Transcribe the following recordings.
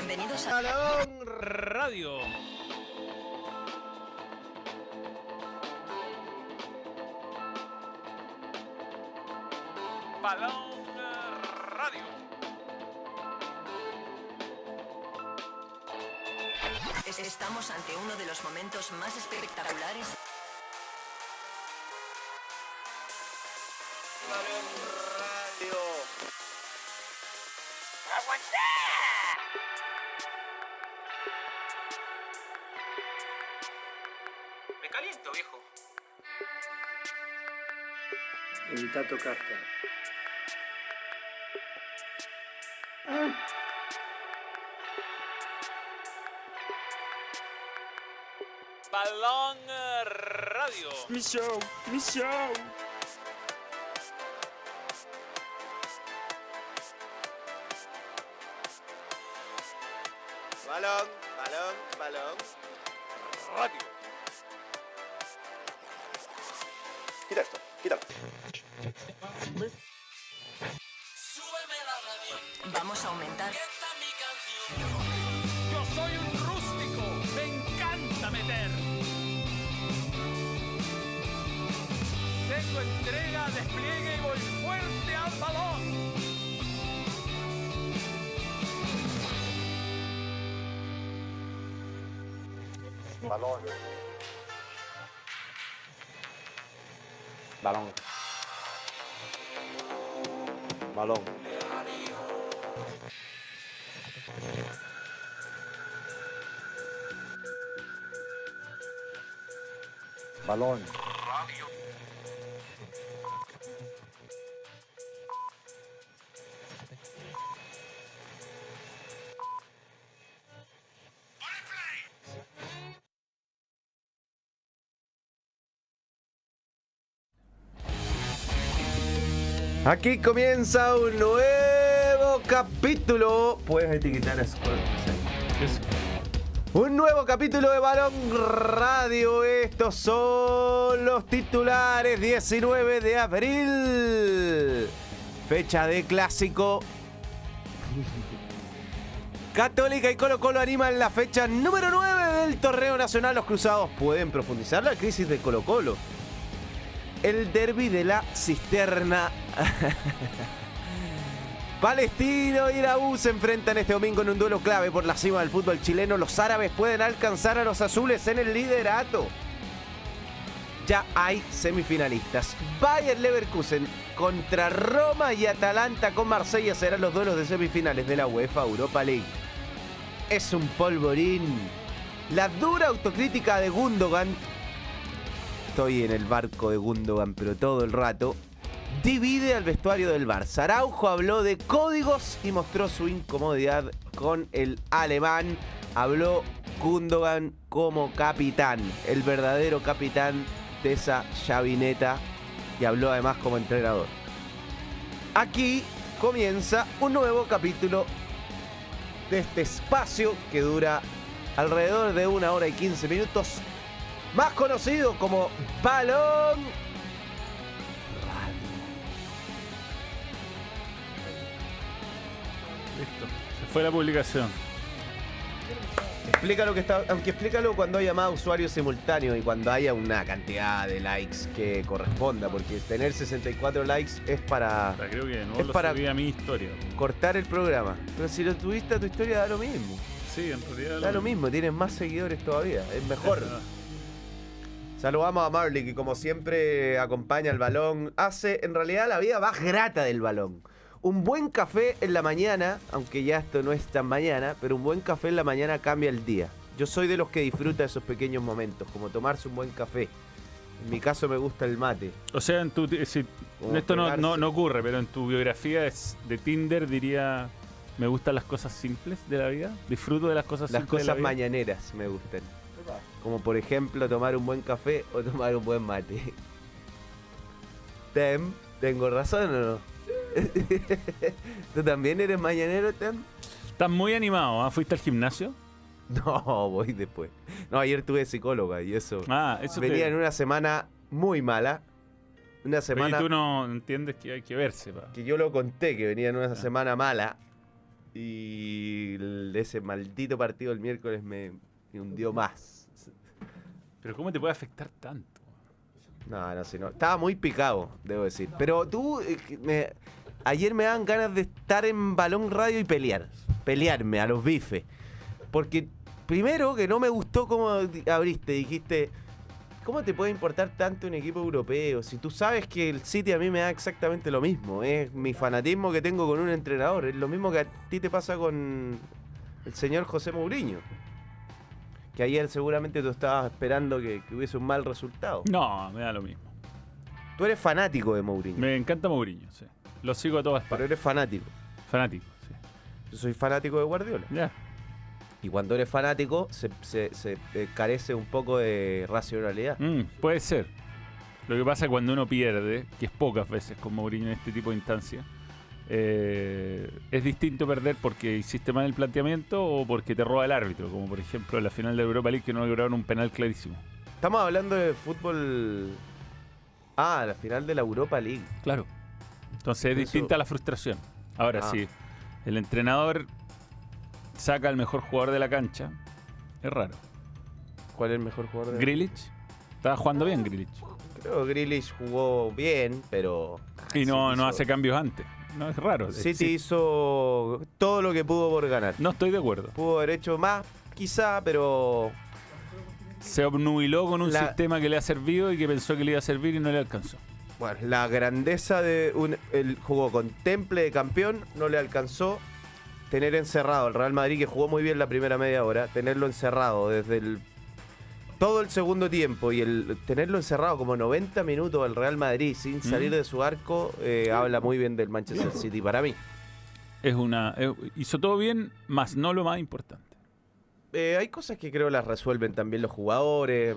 Bienvenidos a Balón Radio. Balón Radio. Estamos ante uno de los momentos más espectaculares. Balón Radio. ¡Aguanta! Me caliento, viejo. Evita tocarte. Balón Radio. Mi show, mi show. Balón, balón, balón. Radio. Quita esto, quítalo. Vamos a aumentar. Yo soy un rústico. Me encanta meter. Tengo entrega, despliegue y voy fuerte al balón. Balón. Balón. Balón. Balón. Aquí comienza un nuevo capítulo. Puedes etiquetar a Squad. Un nuevo capítulo de Balón Radio. Estos son los titulares. 19 de abril. Fecha de clásico. Católica y Colo-Colo animan la fecha número 9 del torneo nacional. Los cruzados pueden profundizar la crisis de Colo-Colo. El derbi de la cisterna. Palestino y la U se enfrentan este domingo en un duelo clave por la cima del fútbol chileno. Los árabes pueden alcanzar a los azules en el liderato. Ya hay semifinalistas. Bayer Leverkusen contra Roma y Atalanta con Marsella serán los duelos de semifinales de la UEFA Europa League. Es un polvorín. La dura autocrítica de Gundogan. Estoy en el barco de Gundogan, pero todo el rato. Divide al vestuario del Barça. Araujo habló de códigos y mostró su incomodidad con el alemán. Habló Gundogan como capitán, el verdadero capitán de esa chavineta, y habló además como entrenador. Aquí comienza un nuevo capítulo de este espacio que dura alrededor de 1 hora y 15 minutos. Más conocido como Balón Radio. Listo. Se fue la publicación. Explícalo que está, aunque explícalo cuando haya más usuarios simultáneos y cuando haya una cantidad de likes que corresponda, porque tener 64 likes es para Creo que no es lo para subí a mi historia. cortar el programa. Pero si lo tuviste a tu historia da lo mismo. Sí, en realidad. Da lo mismo, tienes más seguidores todavía, es mejor. Saludamos a Marley, que como siempre acompaña el balón. Hace en realidad la vida más grata del balón. Un buen café en la mañana, aunque ya esto no es tan mañana, pero un buen café en la mañana cambia el día. Yo soy de los que disfruta esos pequeños momentos, como tomarse un buen café. En mi caso me gusta el mate. O sea, esto pegarse. no ocurre, pero en tu biografía de Tinder diría: me gustan las cosas simples de la vida, disfruto de las cosas Las simples de la cosas vida. mañaneras me gustan. Como por ejemplo tomar un buen café o tomar un buen mate. Tem, ¿tengo razón o no? ¿Tú también eres mañanero, Tem? Estás muy animado, ¿ah? ¿Fuiste al gimnasio? No, voy después. No, ayer tuve psicóloga y eso. Eso Venía en una semana muy mala. Una semana Y tú no entiendes que hay que verse, pa. que yo lo conté, que venía en una semana mala. Y ese maldito partido el miércoles me hundió más. Pero ¿cómo te puede afectar tanto? No, si no. Estaba muy picado, debo decir. Pero tú, ayer me daban ganas de estar en Balón Radio y pelearme a los bifes. Porque primero que no me gustó cómo abriste, dijiste, ¿cómo te puede importar tanto un equipo europeo? Si tú sabes que el City a mí me da exactamente lo mismo. Es mi fanatismo que tengo con un entrenador. Es lo mismo que a ti te pasa con el señor José Mourinho. Que ayer seguramente tú estabas esperando que hubiese un mal resultado. No, me da lo mismo. Tú eres fanático de Mourinho. Me encanta Mourinho, sí. Lo sigo a todas Pero partes. eres fanático. Fanático, sí. Yo soy fanático de Guardiola. Ya. Y cuando eres fanático, se carece un poco de racionalidad. Puede ser. Lo que pasa cuando uno pierde, que es pocas veces con Mourinho en este tipo de instancias, es distinto perder porque hiciste mal el planteamiento o porque te roba el árbitro, como por ejemplo en la final de Europa League que no lograron un penal clarísimo. Estamos hablando de fútbol... la final de la Europa League. Claro. Entonces es distinta la frustración. Ahora sí, el entrenador saca al mejor jugador de la cancha, es raro. ¿Cuál es el mejor jugador? Grealish. Estaba jugando bien Grealish. Creo que Grealish jugó bien, pero... Y no hace cambios antes. No, es raro. City hizo todo lo que pudo por ganar. No estoy de acuerdo. Pudo haber hecho más, quizá, pero... Se obnubiló con un sistema que le ha servido y que pensó que le iba a servir y no le alcanzó. Bueno, la grandeza de el jugó con temple de campeón, no le alcanzó. Tener encerrado al Real Madrid, que jugó muy bien la primera media hora, tenerlo encerrado desde todo el segundo tiempo y tenerlo encerrado como 90 minutos al Real Madrid sin salir de su arco, habla muy bien del Manchester City para mí. Hizo todo bien, más no lo más importante. Hay cosas que creo las resuelven también los jugadores.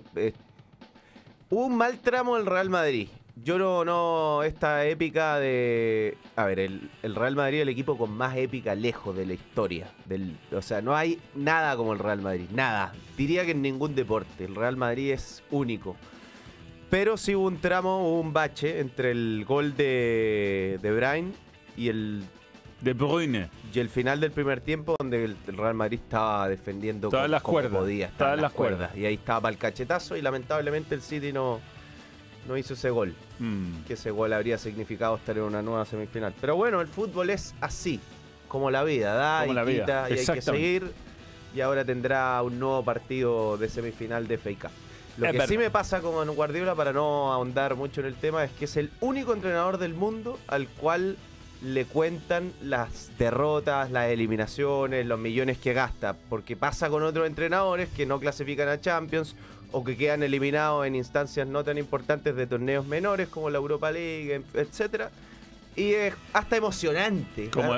Hubo un mal tramo del Real Madrid. Yo no esta épica de... A ver, el Real Madrid es el equipo con más épica lejos de la historia. O sea, no hay nada como el Real Madrid. Nada. Diría que en ningún deporte. El Real Madrid es único. Pero sí hubo un tramo, hubo un bache entre el gol de Bruyne y el... De Bruyne. Y el final del primer tiempo donde el Real Madrid estaba defendiendo todas las como cuerdas. Podía. Todas las cuerdas. Y ahí estaba para el cachetazo y lamentablemente el City no hizo ese gol. Que ese gol habría significado estar en una nueva semifinal. Pero bueno, el fútbol es así, como la vida, da como y la quita vida. y hay que seguir. Y ahora tendrá un nuevo partido de semifinal de FA Cup. Lo que sí me pasa con Guardiola, para no ahondar mucho en el tema, es que es el único entrenador del mundo al cual le cuentan las derrotas, las eliminaciones, los millones que gasta. Porque pasa con otros entrenadores que no clasifican a Champions o que quedan eliminados en instancias no tan importantes de torneos menores como la Europa League, etcétera. Y es hasta emocionante. Como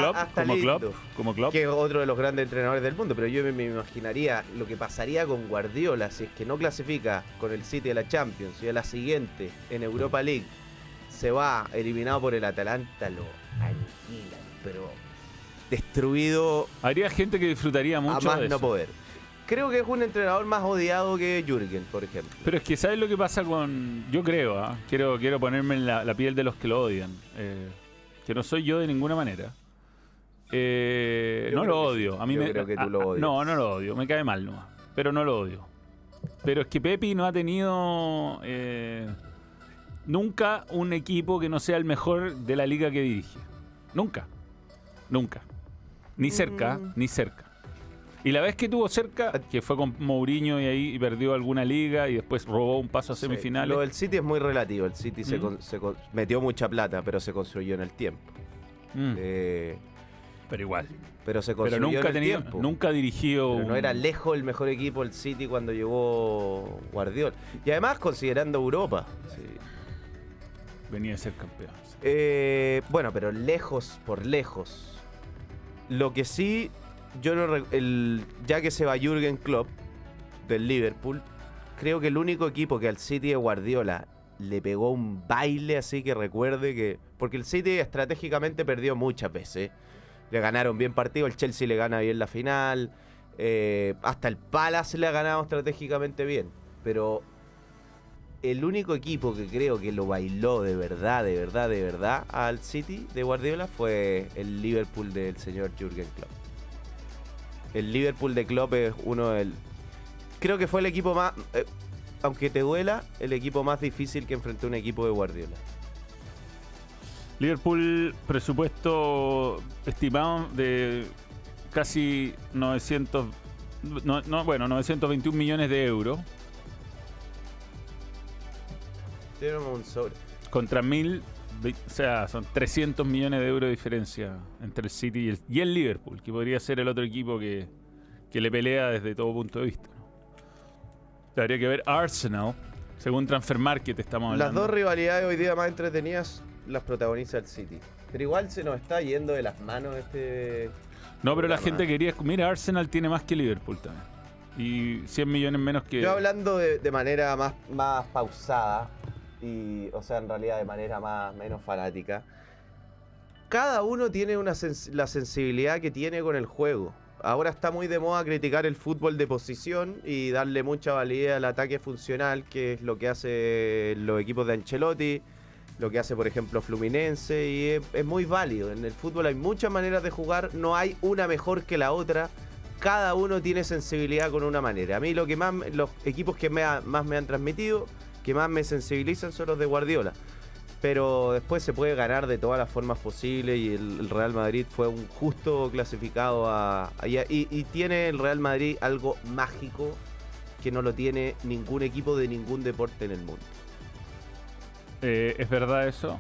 Klopp. Que es otro de los grandes entrenadores del mundo. Pero yo me imaginaría lo que pasaría con Guardiola si es que no clasifica con el City a la Champions y a la siguiente en Europa League se va eliminado por el Atalanta, lo aniquilan, pero destruido. Habría gente que disfrutaría mucho a más de no eso. poder. Creo que es un entrenador más odiado que Jürgen, por ejemplo. Pero es que ¿sabes lo que pasa con...? Yo creo, quiero ponerme en la piel de los que lo odian. Que no soy yo de ninguna manera. No lo odio. A mí creo que tú lo odias. No lo odio. Me cae mal nomás. Pero no lo odio. Pero es que Pepi no ha tenido nunca un equipo que no sea el mejor de la liga que dirige. Nunca. Ni cerca, ni cerca. Y la vez que tuvo cerca, que fue con Mourinho y ahí perdió alguna liga y después robó un paso a semifinales. Lo del City es muy relativo. El City se metió mucha plata, pero se construyó en el tiempo. Pero igual. Pero se construyó en el tiempo. Nunca dirigió. Pero no era lejos el mejor equipo el City cuando llegó Guardiola. Y además considerando Europa. Sí. Venía a ser campeón. Bueno, pero lejos por lejos. Lo que sí... Yo no, ya que se va Jürgen Klopp del Liverpool, creo que el único equipo que al City de Guardiola le pegó un baile así que recuerde que... Porque el City estratégicamente perdió muchas veces. Le ganaron bien partido, el Chelsea le gana bien la final, hasta el Palace le ha ganado estratégicamente bien. Pero el único equipo que creo que lo bailó de verdad al City de Guardiola fue el Liverpool del señor Jürgen Klopp. El Liverpool de Klopp es uno del... Creo que fue el equipo más... aunque te duela, el equipo más difícil que enfrentó un equipo de Guardiola. Liverpool, presupuesto estimado de casi 921 millones de euros. Tenemos un sobre. Contra 1000, o sea, son 300 millones de euros de diferencia entre el City y el Liverpool, que podría ser el otro equipo que le pelea desde todo punto de vista, ¿no? Habría que ver Arsenal, según Transfer Market estamos hablando. Las dos rivalidades hoy día más entretenidas las protagoniza el City. Pero igual se nos está yendo de las manos este... No, pero la programa. gente quería... Mira, Arsenal tiene más que Liverpool también. Y 100 millones menos que... Yo hablando de manera más pausada, y, o sea, en realidad de manera menos fanática, cada uno tiene la sensibilidad que tiene con el juego. Ahora está muy de moda criticar el fútbol de posición y darle mucha validez al ataque funcional, que es lo que hace los equipos de Ancelotti, lo que hace, por ejemplo, Fluminense, y es muy válido. En el fútbol hay muchas maneras de jugar, no hay una mejor que la otra. Cada uno tiene sensibilidad con una manera. A mí los equipos que más me han transmitido, que más me sensibilizan, son los de Guardiola. Pero después se puede ganar de todas las formas posibles, y el Real Madrid fue un justo clasificado y tiene el Real Madrid algo mágico que no lo tiene ningún equipo de ningún deporte en el mundo. ¿Es verdad eso?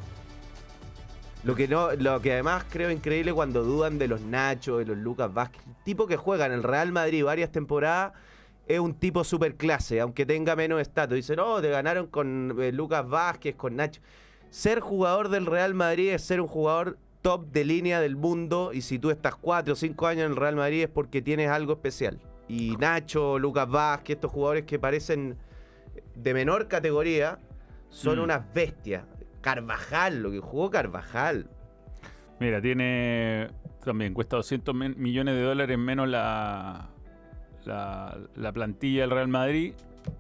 Lo que además creo increíble cuando dudan de los Nacho, de los Lucas Vázquez. El tipo que juega en el Real Madrid varias temporadas es un tipo super clase, aunque tenga menos estatus. Dicen, no, te ganaron con Lucas Vázquez, con Nacho. Ser jugador del Real Madrid es ser un jugador top de línea del mundo, y si tú estás 4 o 5 años en el Real Madrid es porque tienes algo especial. Y Nacho, Lucas Vázquez, estos jugadores que parecen de menor categoría, son unas bestias. Carvajal, lo que jugó Carvajal. Mira, tiene... También cuesta 200 millones de dólares menos la plantilla del Real Madrid.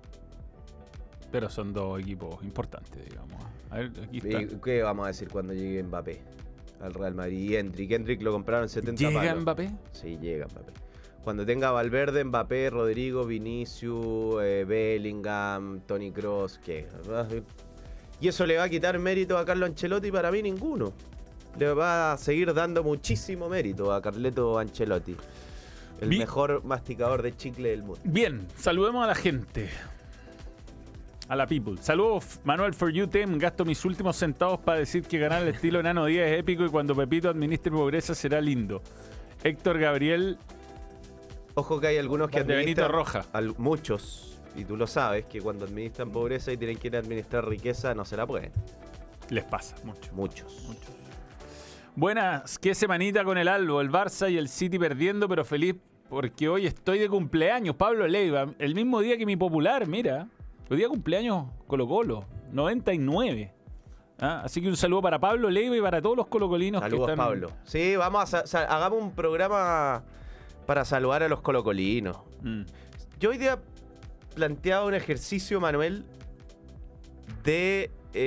Pero son dos equipos importantes, digamos. A ver, aquí está. ¿Qué vamos a decir cuando llegue Mbappé al Real Madrid? Y Endrick lo compraron en 70 palos. ¿Llega Mbappé? Sí, llega Mbappé. Cuando tenga Valverde, Mbappé, Rodrigo, Vinicius, Bellingham, Toni Kroos, ¿qué? Y eso le va a quitar mérito a Carlo Ancelotti, para mí ninguno. Le va a seguir dando muchísimo mérito a Carleto Ancelotti, el mejor masticador de chicle del mundo. Bien, saludemos a la gente. A la people. Saludos, Manuel For You Team. Gasto mis últimos centavos para decir que ganar el estilo Nano Díaz es épico, y cuando Pepito administre pobreza será lindo. Héctor Gabriel. Ojo que hay algunos que de Benito Roja. Muchos, y tú lo sabes, que cuando administran pobreza y tienen que ir a administrar riqueza, no se la pueden. Les pasa mucho. Muchos. Buenas, qué semanita con el Albo, el Barça y el City perdiendo, pero feliz porque hoy estoy de cumpleaños. Pablo Leiva, el mismo día que mi popular, mira. Hoy día cumpleaños Colo-Colo, 99. Así que un saludo para Pablo Leiva y para todos los colocolinos. Saludos, que están... Pablo. Sí, hagamos un programa para saludar a los colocolinos. Yo hoy día planteaba un ejercicio, Manuel, de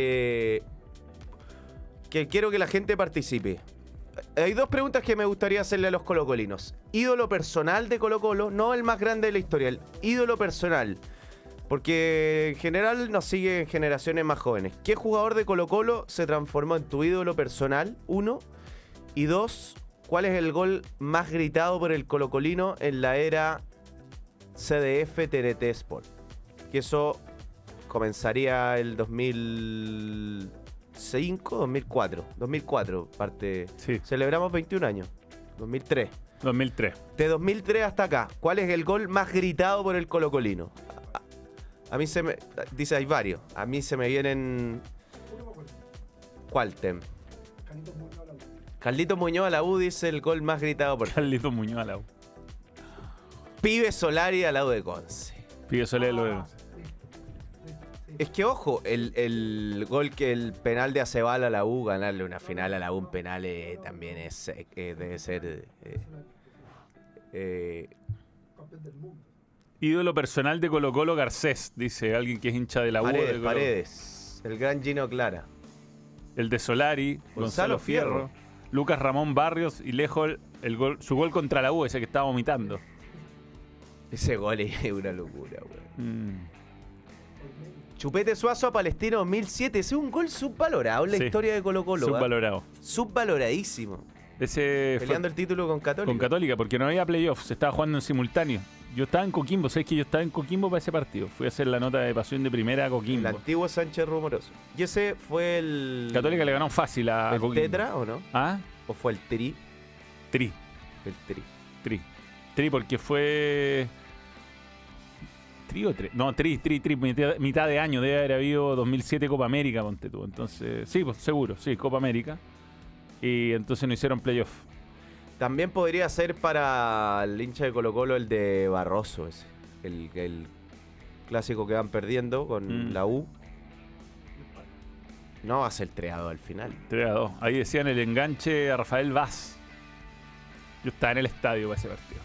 que quiero que la gente participe. Hay dos preguntas que me gustaría hacerle a los colocolinos. Ídolo personal de Colo-Colo, no el más grande de la historia, el ídolo personal. Porque en general nos siguen generaciones más jóvenes. ¿Qué jugador de Colo-Colo se transformó en tu ídolo personal? 1. Y 2, ¿cuál es el gol más gritado por el colocolino en la era CDF TNT Sport? Que eso comenzaría el 2005, 2004. 2004, parte. Sí. Celebramos 21 años. 2003. 2003. De 2003 hasta acá, ¿cuál es el gol más gritado por el colocolino? A mí se me... Dice, hay varios. A mí se me vienen... ¿Cuál, Tem? Carlitos Muñoz a la U dice el gol más gritado por... Carlitos Muñoz a la U. Pibe Solari a la U de Conce. Pibe Solari a la U de Conce. Es que, ojo, el gol que el penal de Acebal a la U, ganarle una final a la U en penales también es debe ser... Campeón del mundo. Ídolo personal de Colo-Colo, Garcés, dice alguien que es hincha de la U. Paredes, el gran Gino Clara. El de Solari, Gonzalo Fierro, Lucas Ramón Barrios y lejos su gol contra la U, ese que estaba vomitando. Ese gol es una locura, weón. Mm. Chupete Suazo a Palestino 2007. Ese es un gol subvalorado en la Sí. historia de Colo-Colo. Subvalorado. Subvaloradísimo. Ese fue Peleando el título con Católica. con Católica, porque no había playoffs, se estaba jugando en simultáneo. Yo estaba en Coquimbo, ¿sabes que yo estaba en Coquimbo para ese partido? Fui a hacer la nota de pasión de primera a El Coquimbo. antiguo Sánchez Rumoroso. Y ese fue el... Católica le ganó fácil a ¿El Coquimbo. Tetra o no? ¿Ah? ¿O fue el Tri? Tri. El Tri. Tri, porque fue... ¿Tri o tres? No, Tri, mitad de año. Debe haber habido 2007 Copa América, ponte tú. Entonces, sí, pues seguro, sí, Copa América. Y entonces no hicieron playoff. También podría ser para el hincha de Colo-Colo el de Barroso ese. El clásico que van perdiendo con la U. No va a ser 3-2 al final. 3-2. Ahí decían el enganche a Rafael Vaz. Yo estaba en el estadio para ese partido.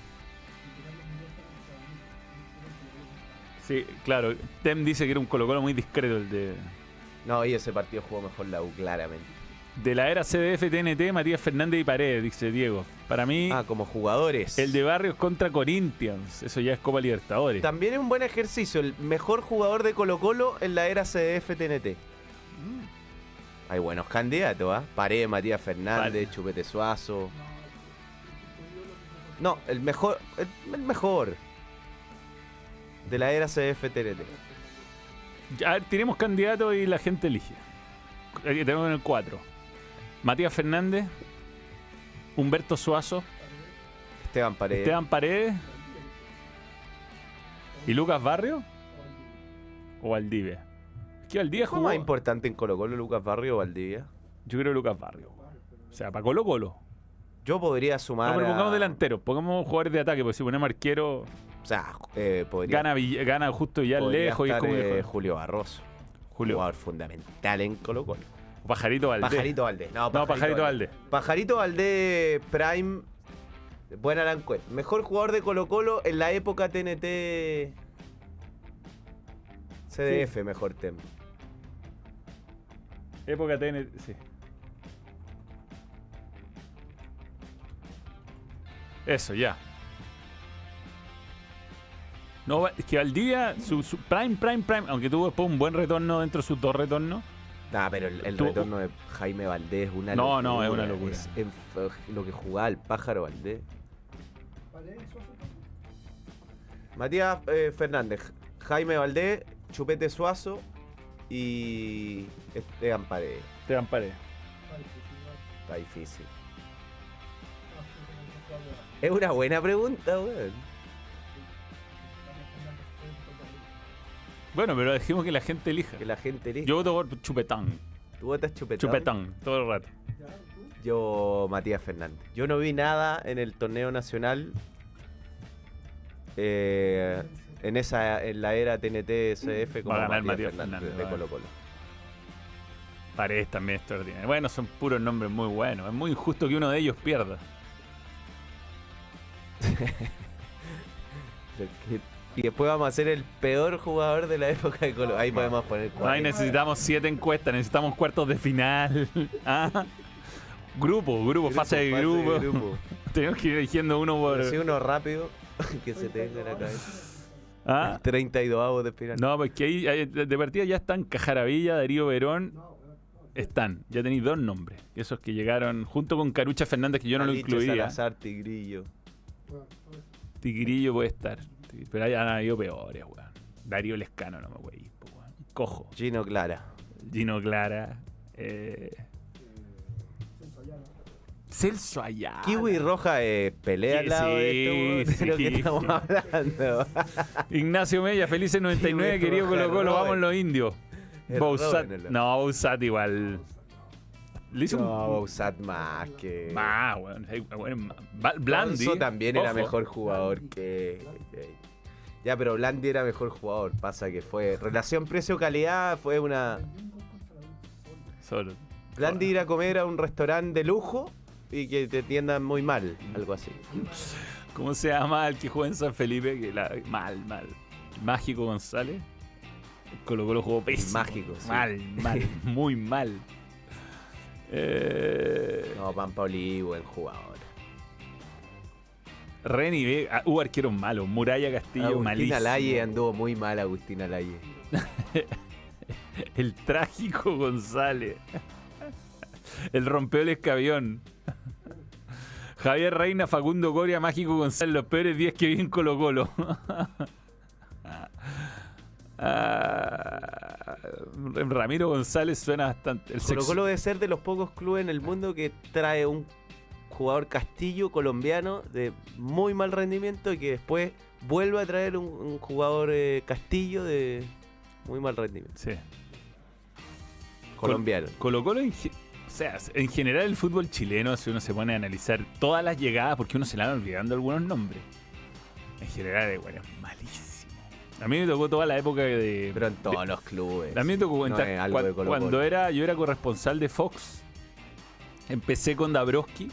Sí, claro. Tem dice que era un Colo-Colo muy discreto el de... No, y ese partido jugó mejor la U, claramente. De la era CDF, TNT, Matías Fernández y Paredes, dice Diego. Para mí, Como jugadores. el de Barrios contra Corinthians. Eso ya es Copa Libertadores. También es un buen ejercicio. El mejor jugador de Colo-Colo en la era CDF-TNT. Hay buenos candidatos, ¿ah? Paredes, Matías Fernández, Chupete Suazo. No, el mejor. El mejor. De la era CDF-TNT. A ver, tenemos candidatos y la gente elige. Aquí tenemos en el 4. Matías Fernández, Humberto Suazo, Esteban Paredes. Esteban Paredes y Lucas Barrio o Valdivia. Es que Valdivia ¿Fue jugó. más importante en Colo-Colo, Lucas Barrio o Valdivia? Yo creo Lucas Barrio. O sea, para Colo-Colo. Yo podría sumar. No, pero pongamos delanteros, pongamos jugadores de ataque, porque si ponemos arquero, O sea, podría. gana justo ya podría lejos y es estar, como mejor. Julio Barroso. Julio. Jugador fundamental en Colo-Colo. Pajarito Valdés. Pajarito Valdés. No, Pajarito Valdés. Pajarito Valdés Prime. Buena la encuesta. Mejor jugador de Colo-Colo en la época TNT. CDF, mejor tema. Época TNT, sí. Eso, ya. No, es que Valdivia, su prime, aunque tuvo después un buen retorno dentro de sus 2 retornos. Nah, pero el Tú- retorno de Jaime Valdés es una No, locura. no, es una locura. Lo que jugaba el pájaro Valdés. Matías Fernández, Jaime Valdés, Chupete Suazo y Esteban Paredes. Esteban Paredes. Está difícil. Es una buena pregunta, weón. Bueno, pero dejemos que la gente elija. Que la gente elija. Yo voto por Chupetán. ¿Tú votas Chupetón? Chupetán, todo el rato. Yo, Matías Fernández. Yo no vi nada en el torneo nacional. En la era TNT CF como Va a ganar Matías Matías Fernández Fernández, de va. Colo-Colo. Paredes también es extraordinario. Bueno, son puros nombres muy buenos. Es muy injusto que uno de ellos pierda. Y después vamos a ser el peor jugador de la época de Colo. Ahí podemos poner Ahí 40. necesitamos 7 encuestas, necesitamos cuartos de final. ¿Ah? Grupo, fase de grupo. Tenemos que ir eligiendo uno por. Si uno rápido que se tenga en la cabeza. ¿Ah? 32avos de final. No, porque ahí de partida ya están Cajaravilla, Darío Verón. Están, ya tenéis 2 nombres. Esos que llegaron junto con Carucha Fernández, que yo no lo Alicho, incluía. Salazar, Tigrillo. Tigrillo puede estar. Pero han habido peores, weón. Darío Lescano, no me voy a ir, weón. Cojo. Gino Clara. Gino Clara. Celso Ayala. Kiwi Roja pelea al lado de esto, Sí, de lo que sí. estamos hablando. Ignacio Mella, felices 99, Kiwi querido Roja, Colo-Colo, Robin. vamos los indios. Es Bausat, Robin, no, Bausat igual. Le hizo No, un. Bausat más que... Más, weón. Blandi. Alonso también era ojo. mejor jugador que... Ya, pero Blandi era mejor jugador. Pasa que fue... Relación precio-calidad fue una... Solo. Blandi ir a comer a un restaurante de lujo y que te atiendan muy mal. Algo así. ¿Cómo se llama el que juega en San Felipe? Mal. Mágico González. Colo-Colo jugó pésimo. Mágico, sí. Mal, muy mal. No, Pampaoli, buen jugador. Reni Vega, hubo arqueros malos. Muralla Castillo, Agustín malísimo. Alaye anduvo muy mal, Agustín Alaye. El trágico González. El rompeó el escabión. Javier Reina, Facundo Coria, Mágico González, los peores 10 que vi en Colo Colo. Ramiro González suena bastante. Colo Colo debe ser de los pocos clubes en el mundo que trae un jugador Castillo colombiano de muy mal rendimiento y que después vuelve a traer un jugador Castillo de muy mal rendimiento. Sí. Colombiano. Colo Colo, o sea, en general el fútbol chileno, si uno se pone a analizar todas las llegadas, porque uno se le van olvidando algunos nombres. En general, bueno, es malísimo. A mí me tocó toda la época de... Pero en todos los clubes. A mí me tocó No cuando, es algo de Colo-Colo. cuando yo era corresponsal de Fox, empecé con Dabrowski.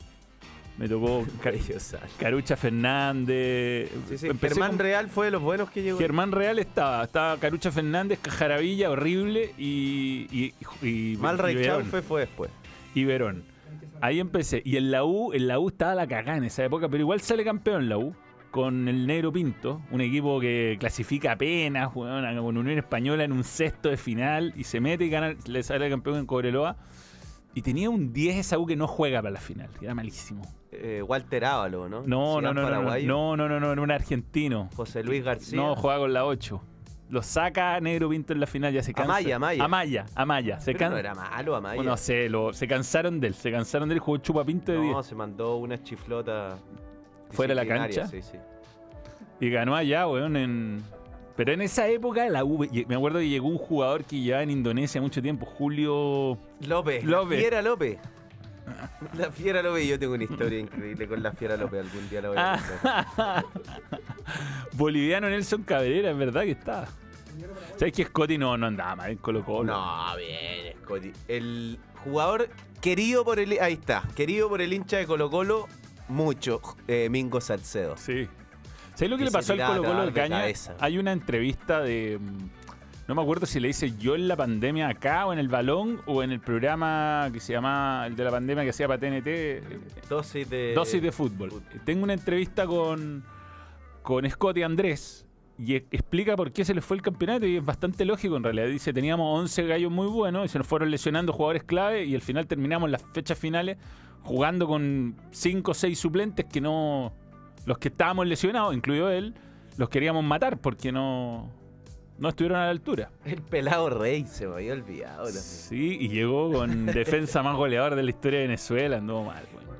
Me tocó Carucha Fernández. Sí, sí. Empecé Germán con- Real fue de los buenos que llegó. Germán Real estaba Carucha Fernández, Cajaravilla, horrible, y Mal y Verón. Rechaufe fue después. Y Verón. Ahí empecé. Y en la U estaba la cagada en esa época, pero igual sale campeón en la U. Con el Negro Pinto, un equipo que clasifica apenas, bueno, con Unión Española en un sexto de final, y se mete y gana, le sale campeón en Cobreloa. Y tenía un 10 esa U que no juega para la final, era malísimo. Walter Ávalo, ¿no? No, Ciudad paraguayo. no, era un argentino. José Luis García. No, juega con la 8. Lo saca Negro Pinto en la final, ya se cansa. Amaya. Pero no era malo, Amaya. Bueno, se cansaron de él, jugó chupapinto de 10. No, se mandó una chiflota Fuera de la disciplinaria, cancha. Sí. Y ganó allá, weón, Pero en esa época la U, me acuerdo que llegó un jugador que llevaba en Indonesia mucho tiempo, Julio... López. La Fiera López. La Fiera López. Yo tengo una historia increíble con la Fiera López. Algún día la voy a contar. Boliviano Nelson Cabrera, es verdad que estaba. ¿Sabes que Scotty no andaba mal en Colo Colo? No, bien, Scotty. El jugador querido por el... Ahí está. Querido por el hincha de Colo Colo, mucho. Mingo Salcedo. Sí. ¿Sabes lo que Y le se pasó al tiraba Colo Colo a del cagar de Caña? cabeza. Hay una entrevista de... No me acuerdo si le hice yo en la pandemia acá o en el Balón o en el programa que se llama el de la pandemia que hacía para TNT. Dosis de Fútbol. Tengo una entrevista con Scotty Andrés y explica por qué se les fue el campeonato y es bastante lógico en realidad. Dice, teníamos 11 gallos muy buenos y se nos fueron lesionando jugadores clave y al final terminamos las fechas finales jugando con 5 o 6 suplentes que no... Los que estábamos lesionados, incluido él, los queríamos matar porque no estuvieron a la altura. El pelado Rey, se me había olvidado también. Sí, y llegó con defensa más goleador de la historia de Venezuela, anduvo mal. Bueno.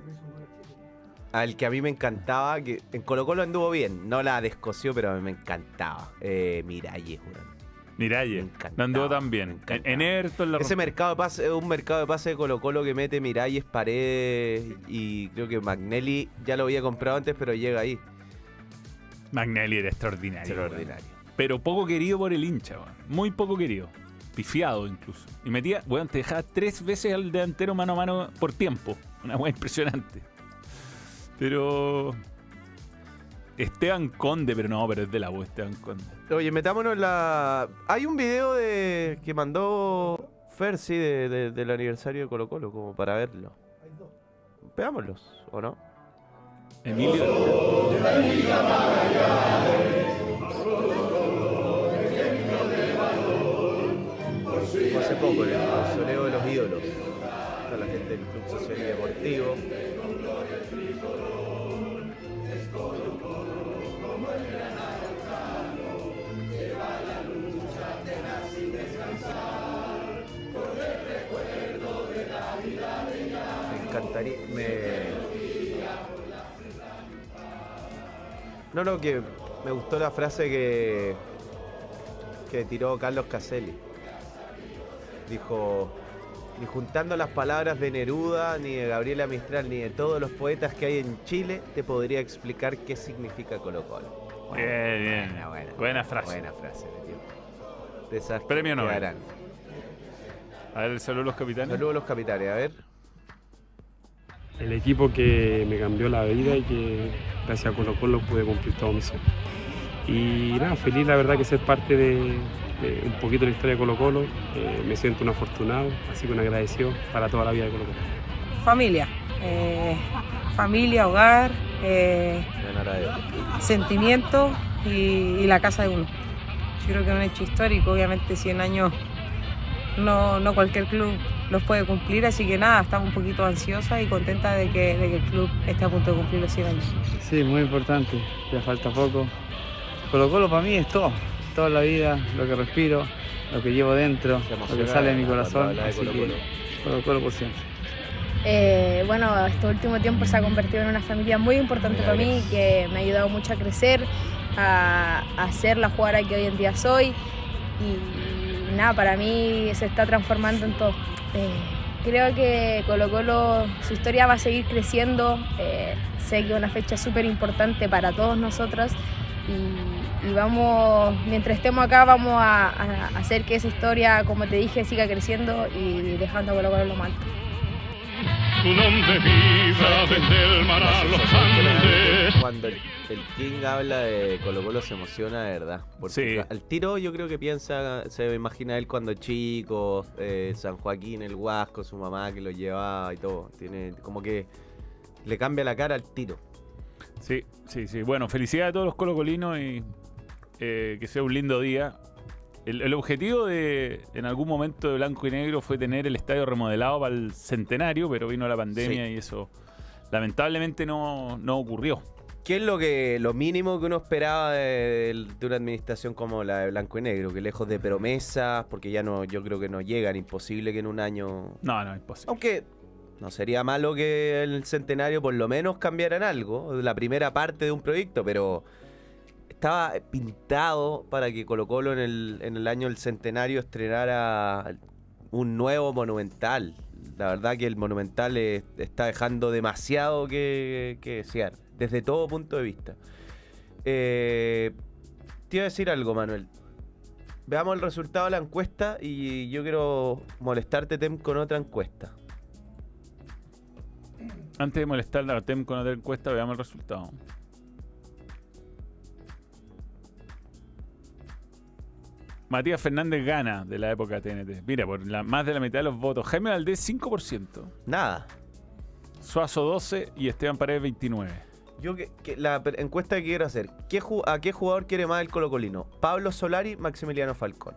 Al que a mí me encantaba, que en Colo Colo anduvo bien, no la descoció, pero a mí me encantaba. Miralles, weón. Miralles, Me encantaba, no anduvo tan me bien. encantaba. En Everton la Ese mercado de pase es un mercado de pase de Colo Colo que mete Miralles, Paredes y creo que Magnelli ya lo había comprado antes, pero llega ahí. Magnelli era extraordinario. Extraordinario. Weón. Pero poco querido por el hincha, weón. Muy poco querido. Pifiado incluso. Y metía, weón, te dejaba 3 veces al delantero mano a mano por tiempo. Una weón impresionante. Pero... Esteban Conde, pero es de la U, Esteban Conde. Oye, metámonos en la... Hay un video que mandó Fersi del aniversario de Colo Colo, como para verlo. Veámoslos, ¿o no? Emilio. Hace poco, en el mausoleo de los ídolos. Está la gente del Club Social y Deportivo. Me encantaría... No, que me gustó la frase que tiró Carlos Caselli. Dijo, ni juntando las palabras de Neruda, ni de Gabriela Mistral, ni de todos los poetas que hay en Chile, te podría explicar qué significa Colo Colo. Bien. Buena frase. Buena frase, tío. De esas Premio que Nobel. quedarán. A ver, saludos a los capitanes. Saludos a los capitanes, a ver. El equipo que me cambió la vida y que gracias a Colo Colo pude cumplir toda mi sueño. Y nada, feliz la verdad que ser parte de un poquito de la historia de Colo Colo. Me siento un afortunado, así que un agradecido para toda la vida de Colo Colo. Familia, familia, hogar, Ganar a él. sentimientos y la casa de uno. Yo creo que es un hecho histórico, obviamente 100 años no cualquier club los puede cumplir, así que nada, estamos un poquito ansiosas y contentas de que el club esté a punto de cumplir los 100 años. Sí, muy importante, ya falta poco. Colo-Colo para mí es todo, toda la vida, lo que respiro, lo que llevo dentro, lo que sale de mi corazón, así que Colo-Colo por siempre. Bueno, este último tiempo se ha convertido en una familia muy importante para mí, que me ha ayudado mucho a crecer, a ser la jugadora que hoy en día soy, y nada, para mí se está transformando en todo. Creo que Colo-Colo, su historia va a seguir creciendo, sé que es una fecha súper importante para todos nosotros, y vamos, mientras estemos acá, vamos a hacer que esa historia, como te dije, siga creciendo y dejando a Colo-Colo lo más alto. Tu nombre vibra desde el mar a los Andes. Cuando el King habla de Colo-Colo se emociona de verdad. Porque al tiro yo creo que se imagina él cuando chico, San Joaquín, el Huasco, su mamá que lo llevaba y todo. Tiene como que le cambia la cara al tiro. Sí. Bueno, felicidades a todos los colocolinos y que sea un lindo día. El objetivo en algún momento de Blanco y Negro fue tener el estadio remodelado para el centenario, pero vino la pandemia y eso lamentablemente no ocurrió. ¿Qué es lo mínimo que uno esperaba de una administración como la de Blanco y Negro? Que lejos de promesas, porque ya no, yo creo que no llegan, imposible que en un año... No, imposible. Aunque no sería malo que el centenario por lo menos cambiaran algo, la primera parte de un proyecto, pero... Estaba pintado para que Colo-Colo en el año del centenario estrenara un nuevo Monumental. La verdad que el Monumental está dejando demasiado que desear, desde todo punto de vista. Te iba a decir algo, Manuel. Veamos el resultado de la encuesta y yo quiero molestarte, Tem, con otra encuesta. Antes de molestar a Tem con otra encuesta, veamos el resultado. Matías Fernández gana de la época TNT. Mira, por más de la mitad de los votos. Jaime Valdés, 5%. Nada. Suazo, 12%. Y Esteban Paredes, 29%. Yo la encuesta que quiero hacer. ¿A qué jugador quiere más el colocolino? ¿Pablo Solari, Maximiliano Falcón?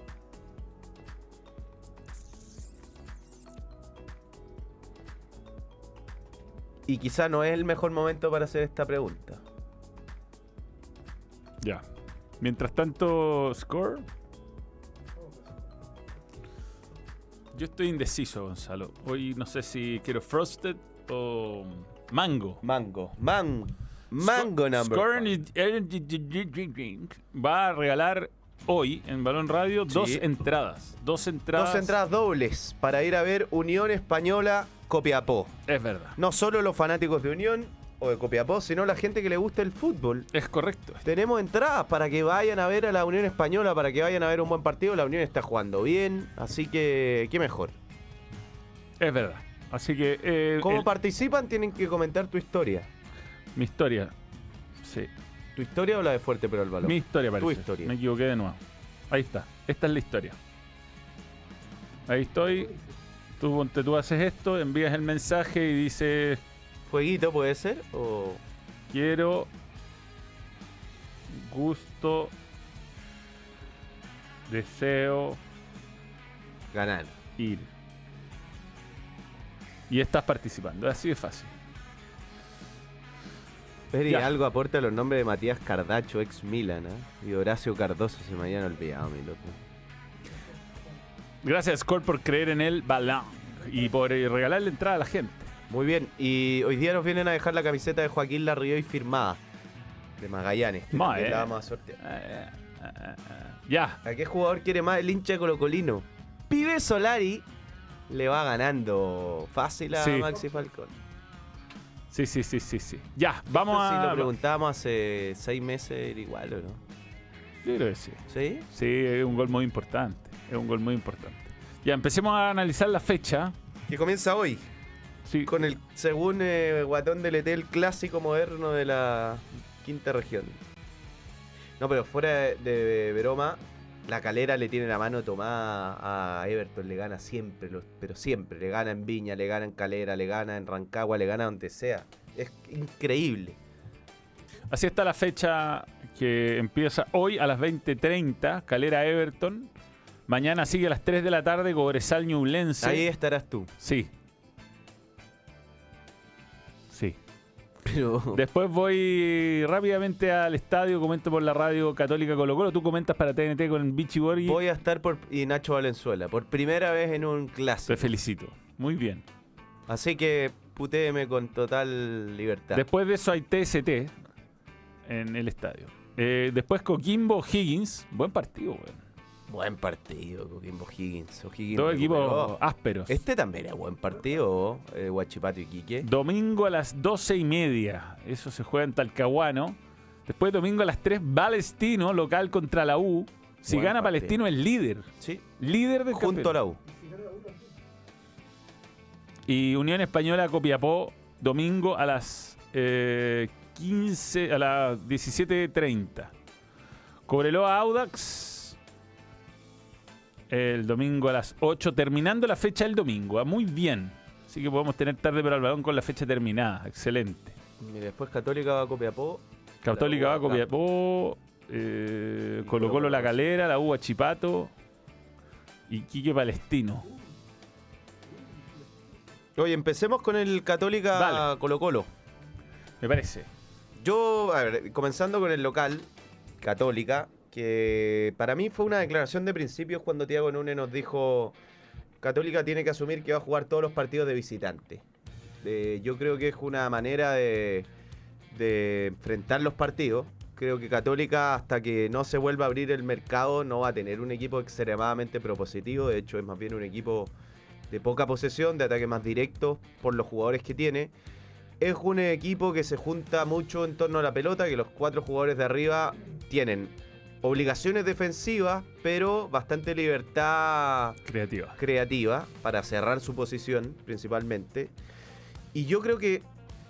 Y quizá no es el mejor momento para hacer esta pregunta. Ya. Mientras tanto, score. Yo estoy indeciso, Gonzalo. Hoy no sé si quiero Frosted o Mango. Mango number Score Energy Drink va a regalar hoy en Balón Radio dos entradas. Dos entradas dobles para ir a ver Unión Española Copiapó. Es verdad. No solo los fanáticos de Unión o de Copiapó, sino la gente que le gusta el fútbol. Es correcto. Tenemos entradas para que vayan a ver a la Unión Española, para que vayan a ver un buen partido. La Unión está jugando bien, así que qué mejor. Es verdad. Así que... ¿Cómo participan? Tienen que comentar tu historia. Mi historia. Sí. ¿Tu historia o la de Fuerte pero el Balón? Mi historia parece. Tu historia. Me equivoqué de nuevo. Ahí está. Esta es la historia. Ahí estoy. Tú haces esto, envías el mensaje y dices... ¿Fueguito puede ser? ¿O quiero, gusto, deseo, ganar, ir? Y estás participando, así de fácil. Peri, algo aporta los nombres de Matías Cardacho, ex Milan, y Horacio Cardoso, se me habían olvidado, mi loco. Gracias, Cor, por creer en el balón y por regalarle entrada a la gente. Muy bien, y hoy día nos vienen a dejar la camiseta de Joaquín Larrioy firmada, de Magallanes, que la vamos a sortear. Ya. ¿A qué jugador quiere más el hincha colocolino? Pibe Solari le va ganando fácil a Maxi Falcón. Sí. Ya, vamos Si lo preguntábamos hace 6 meses, era igual, ¿o no? Yo creo que sí. ¿Sí? Sí, es un gol muy importante. Ya, empecemos a analizar la fecha. Que comienza hoy. Sí. Con el, según Guatón del ET, el clásico moderno de la quinta región. No, pero fuera de broma, la Calera le tiene la mano tomada a Everton, le gana siempre, pero siempre. Le gana en Viña, le gana en Calera, le gana en Rancagua, le gana donde sea. Es increíble. Así está la fecha que empieza hoy a las 20:30, Calera Everton. Mañana sigue a las 3 de la tarde, Cobresal Ñublense. Ahí estarás tú. Sí. Sí. Pero... Después voy rápidamente al estadio, comento por la radio Católica Colo-Colo. Tú comentas para TNT con Vichy Borghi. Voy a estar y Nacho Valenzuela, por primera vez en un clásico. Te felicito. Muy bien. Así que putéeme con total libertad. Después de eso hay TST en el estadio. Después Coquimbo Higgins. Buen partido, weón. Buen partido, Coquimbo Higgins. Dos equipos ásperos. Este también es buen partido, Huachipato y Quique. Domingo a las 12:30. Eso se juega en Talcahuano. Después domingo a las 3, Palestino, local contra la U. Si Buen gana partido. Palestino es líder. Sí. Líder del Junto a la U. Y Unión Española Copiapó, domingo a las 15, a las 17:30. Cobreloa Audax, el domingo a las 8, terminando la fecha el domingo. Muy bien. Así que podemos tener tarde para el balón con la fecha terminada. Excelente. Y después Católica va a Copiapó. Católica va a Copiapó, Colo-Colo La Calera, la U Huachipato y Quique Palestino. Oye, empecemos con el Católica Dale. Colo-Colo. Me parece. Yo, a ver, comenzando con el local, Católica, que para mí fue una declaración de principios cuando Thiago Núñez nos dijo Católica tiene que asumir que va a jugar todos los partidos de visitante. Yo creo que es una manera de enfrentar los partidos. Creo que Católica, hasta que no se vuelva a abrir el mercado, no va a tener un equipo extremadamente propositivo. De hecho, es más bien un equipo de poca posesión, de ataque más directo por los jugadores que tiene. Es un equipo que se junta mucho en torno a la pelota, que los 4 jugadores de arriba tienen obligaciones defensivas, pero bastante libertad creativa para cerrar su posición principalmente. Y yo creo que,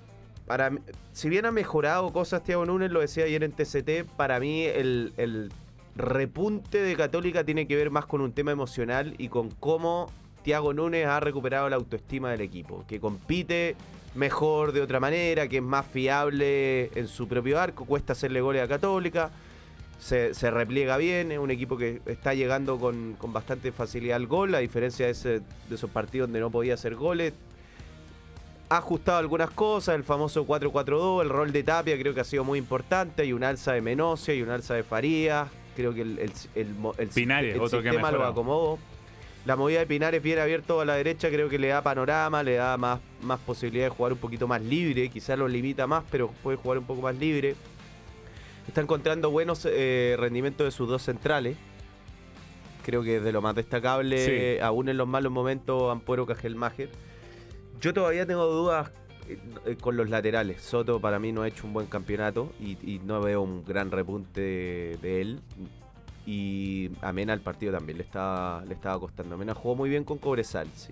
si bien ha mejorado cosas Thiago Núñez, lo decía ayer en TCT, para mí el repunte de Católica tiene que ver más con un tema emocional y con cómo Thiago Núñez ha recuperado la autoestima del equipo, que compite mejor de otra manera, que es más fiable en su propio arco, cuesta hacerle goles a Católica, se repliega bien, es un equipo que está llegando con bastante facilidad al gol, a diferencia de esos partidos donde no podía hacer goles. Ha ajustado algunas cosas, el famoso 4-4-2, el rol de Tapia creo que ha sido muy importante, hay un alza de Menossia, hay un alza de Farías, creo que el Pinares, el otro que ha sistema lo mejorado. acomodó. La movida de Pinares bien abierto a la derecha creo que le da panorama, le da más posibilidad de jugar un poquito más libre, quizás lo limita más, pero puede jugar un poco más libre. Está encontrando buenos rendimientos de sus 2 centrales. Creo que es de lo más destacable, sí. Aún en los malos momentos, Ampuero, Cajelmacher. Yo todavía tengo dudas con los laterales. Soto para mí no ha hecho un buen campeonato y no veo un gran repunte de él. Y a Mena el partido también le estaba costando. Mena jugó muy bien con Cobresal, sí.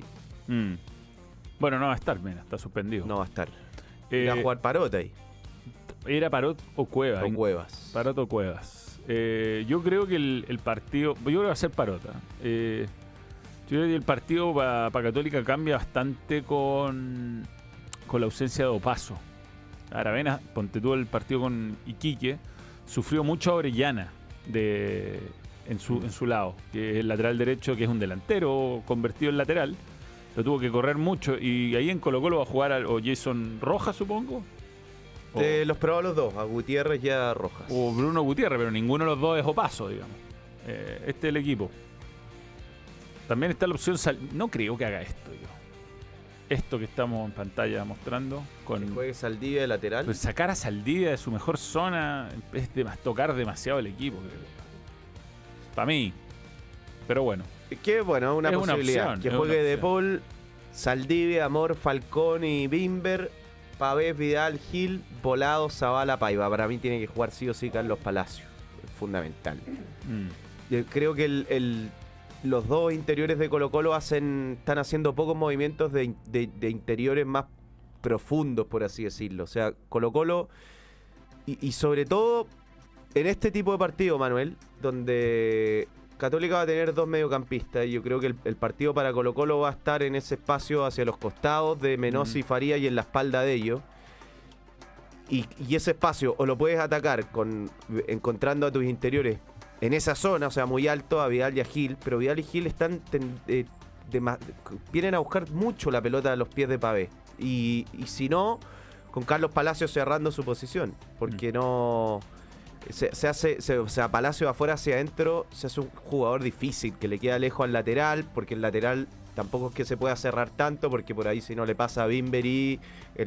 Bueno, no va a estar Mena, está suspendido. No va a estar. Iba a jugar Parot ahí. ¿Era Parot o Cuevas? O Cuevas. Parot o Cuevas. Yo creo que el partido... Yo creo que va a ser Parota. Yo creo que el partido para Católica cambia bastante con la ausencia de Opaso. Aravena, ponte tú el partido con Iquique, sufrió mucho a Orellana en su lado, que es el lateral derecho, que es un delantero convertido en lateral. Lo tuvo que correr mucho y ahí en Colo-Colo va a jugar o Jason Rojas, supongo. Los probó los dos, a Gutiérrez y a Rojas. O Bruno Gutiérrez, pero ninguno de los dos es Opaso, digamos. Este es el equipo. También está la opción... No creo que haga esto, yo. Esto que estamos en pantalla mostrando. Que juegue Saldivia de lateral. Pues sacar a Saldivia de su mejor zona es tocar demasiado el equipo, creo. Para mí. Pero bueno. Que bueno, es una posibilidad. Opción, que juegue De Paul, Saldivia, Amor, Falcón y Bimber, Pavés, Vidal, Gil, Volado, Zavala, Paiva. Para mí tiene que jugar sí o sí Carlos Palacios. Es fundamental. Creo que los dos interiores de Colo-Colo están haciendo pocos movimientos de interiores más profundos, por así decirlo. O sea, Colo-Colo y sobre todo en este tipo de partido, Manuel, donde Católica va a tener 2 mediocampistas y yo creo que el partido para Colo-Colo va a estar en ese espacio hacia los costados de Menossi y Faría y en la espalda de ellos. Y ese espacio o lo puedes atacar encontrando a tus interiores en esa zona, o sea, muy alto a Vidal y a Gil, pero Vidal y Gil vienen a buscar mucho la pelota a los pies de Pavé. Y si no, con Carlos Palacios cerrando su posición, porque no... O sea, Palacio afuera hacia adentro se hace un jugador difícil, que le queda lejos al lateral, porque el lateral tampoco es que se pueda cerrar tanto, porque por ahí si no le pasa a Bimbery,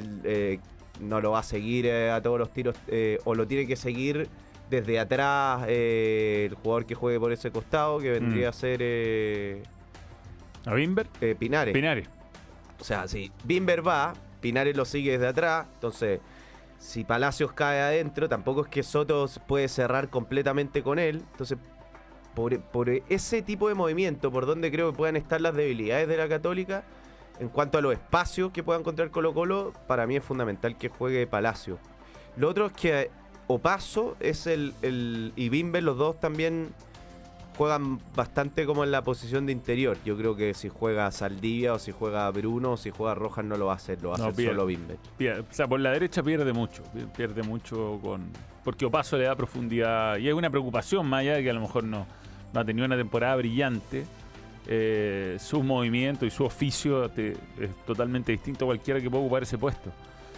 no lo va a seguir a todos los tiros, o lo tiene que seguir desde atrás el jugador que juegue por ese costado, que vendría a ser... ¿A Bimber? Pinares. Pinares. O sea, si Bimber va, Pinares lo sigue desde atrás, entonces... Si Palacios cae adentro, tampoco es que Soto puede cerrar completamente con él. Entonces, por ese tipo de movimiento, por donde creo que puedan estar las debilidades de la Católica, en cuanto a los espacios que pueda encontrar Colo-Colo, para mí es fundamental que juegue Palacios. Lo otro es que Opaso y Bimber, los dos también juegan bastante como en la posición de interior. Yo creo que si juega Saldivia o si juega Bruno o si juega Rojas no lo va a hacer, lo va a hacer solo Bimber. O sea, por la derecha pierde mucho porque Opaso le da profundidad y hay una preocupación más allá de que a lo mejor no ha tenido una temporada brillante. Su movimiento y su oficio es totalmente distinto a cualquiera que pueda ocupar ese puesto.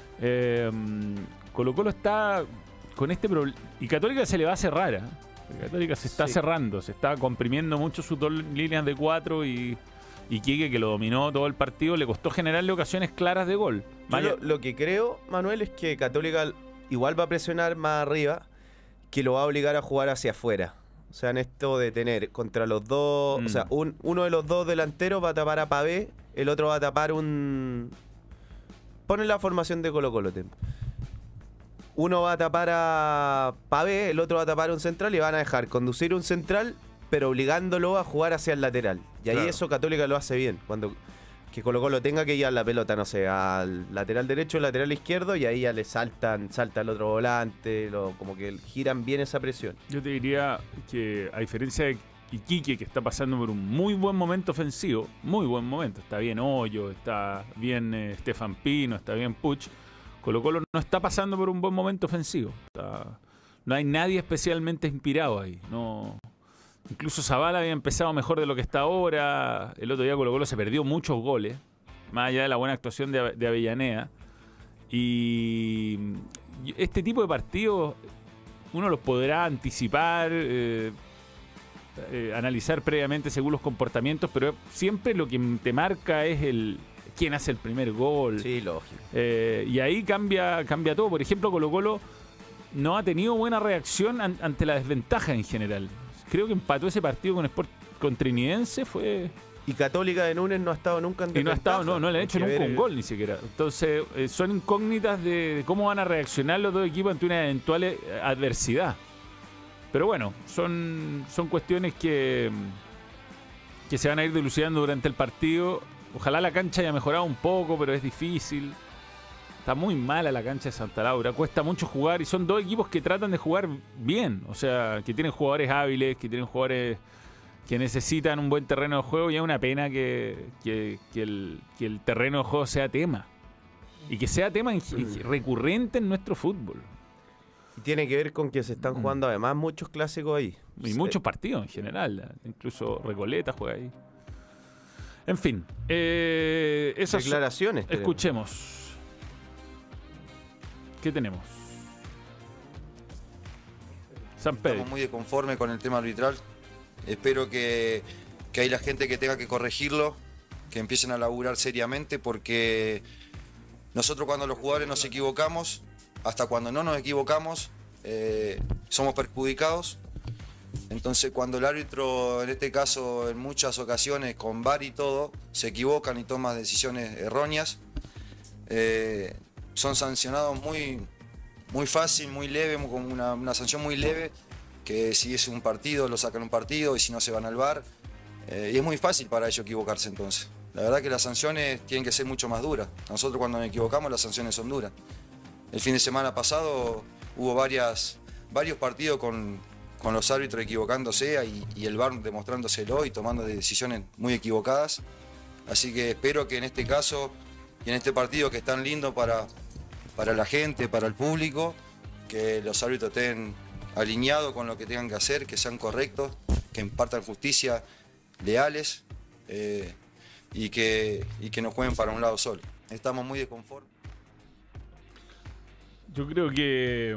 Colo-Colo está con este problema y Católica se le va a cerrar, ¿eh? Católica se está cerrando, se está comprimiendo mucho sus dos líneas de 4 y Quique, que lo dominó todo el partido, le costó generarle ocasiones claras de gol. Lo que creo, Manuel, es que Católica igual va a presionar más arriba, que lo va a obligar a jugar hacia afuera. O sea, en esto de tener contra los dos, o sea, uno de los dos delanteros va a tapar a Pavé, el otro va a tapar Ponen la formación de Colo-Colo, Tempo. Uno va a tapar a Pavé, el otro va a tapar un central y van a dejar conducir un central, pero obligándolo a jugar hacia el lateral. Y ahí eso Católica lo hace bien. Cuando que Colo-Colo tenga que llevar la pelota, no sé, al lateral derecho, al lateral izquierdo, y ahí ya le salta el otro volante, como que giran bien esa presión. Yo te diría que, a diferencia de Iquique, que está pasando por un muy buen momento ofensivo, muy buen momento, está bien Hoyo, está bien Stefan Pino, está bien Puch, Colo-Colo no está pasando por un buen momento ofensivo. No hay nadie especialmente inspirado ahí. Incluso Zavala había empezado mejor de lo que está ahora. El otro día Colo-Colo se perdió muchos goles, más allá de la buena actuación de Avellaneda. Y este tipo de partidos uno los podrá anticipar, analizar previamente según los comportamientos, pero siempre lo que te marca es quién hace el primer gol. Sí, lógico. Y ahí cambia todo. Por ejemplo, Colo-Colo no ha tenido buena reacción ante la desventaja en general. Creo que empató ese partido con Trinidense, fue... Y Católica de Núñez no ha estado nunca en desventaja. No le han hecho nunca un gol ni siquiera. Entonces, son incógnitas de cómo van a reaccionar los dos equipos ante una eventual adversidad. Pero bueno, son cuestiones que se van a ir dilucidando durante el partido. Ojalá la cancha haya mejorado un poco, pero es difícil. Está muy mala la cancha de Santa Laura. Cuesta mucho jugar y son dos equipos que tratan de jugar bien. O sea, que tienen jugadores hábiles, que tienen jugadores que necesitan un buen terreno de juego. Y es una pena que el terreno de juego sea tema. Y que sea tema recurrente en nuestro fútbol. Y tiene que ver con que se están jugando además muchos clásicos ahí. Y muchos partidos en general. Incluso Recoleta juega ahí. En fin, esas declaraciones. Escuchemos. ¿Qué tenemos? San Pedro. Estamos muy conformes con el tema arbitral. Espero que hay la gente que tenga que corregirlo, que empiecen a laburar seriamente, porque nosotros cuando los jugadores nos equivocamos, hasta cuando no nos equivocamos, somos perjudicados. Entonces cuando el árbitro, en este caso en muchas ocasiones con VAR y todo, se equivocan y toman decisiones erróneas, son sancionados muy fácil, muy leve, con una sanción muy leve, que si es un partido lo sacan un partido y si no se van al VAR, y es muy fácil para ellos equivocarse. Entonces la verdad que las sanciones tienen que ser mucho más duras. Nosotros cuando nos equivocamos las sanciones son duras. El fin de semana pasado hubo varios partidos con los árbitros equivocándose y el VAR demostrándoselo y tomando decisiones muy equivocadas. Así que espero que en este caso y en este partido que es tan lindo para para la gente, para el público, que los árbitros estén alineados con lo que tengan que hacer, que sean correctos, que impartan justicia, leales y que no jueguen para un lado solo. Estamos muy desconformes. Yo creo que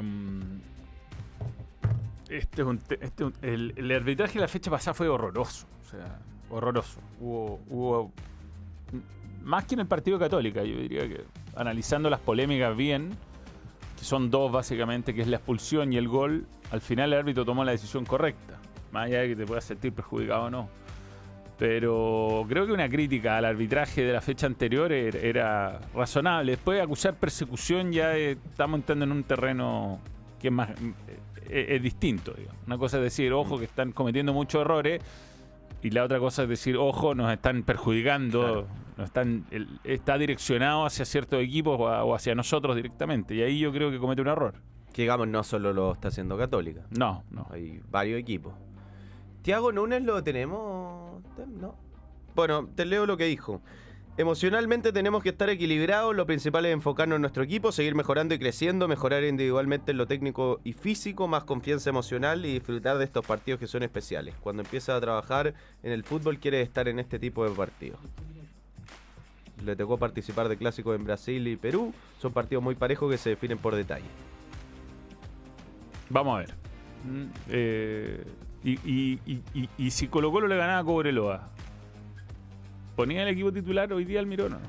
el arbitraje de la fecha pasada fue horroroso. O sea, horroroso. Hubo más que en el partido Católica, yo diría que analizando las polémicas bien, que son dos básicamente, que es la expulsión y el gol, al final el árbitro tomó la decisión correcta, más allá de que te puedas sentir perjudicado o no. Pero creo que una crítica al arbitraje de la fecha anterior era razonable. Después de acusar persecución ya estamos entrando en un terreno que es más es distinto, digamos. Una cosa es decir, ojo, que están cometiendo muchos errores, y la otra cosa es decir, ojo, nos están perjudicando, claro. Está direccionado hacia ciertos equipos o hacia nosotros directamente. Y ahí yo creo que comete un error. Que digamos, no solo lo está haciendo Católica. No. Hay varios equipos. Thiago Núñez lo tenemos, ¿no? Bueno, te leo lo que dijo. Emocionalmente tenemos que estar equilibrados, lo principal es enfocarnos en nuestro equipo, seguir mejorando y creciendo, mejorar individualmente en lo técnico y físico, más confianza emocional y disfrutar de estos partidos que son especiales. Cuando empiezas a trabajar en el fútbol quieres estar en este tipo de partidos. Le tocó participar de clásicos en Brasil y Perú, son partidos muy parejos que se definen por detalle. Vamos a ver. Y si Colo Colo le ganaba a Cobreloa, ¿ponía el equipo titular hoy día Almirón o no?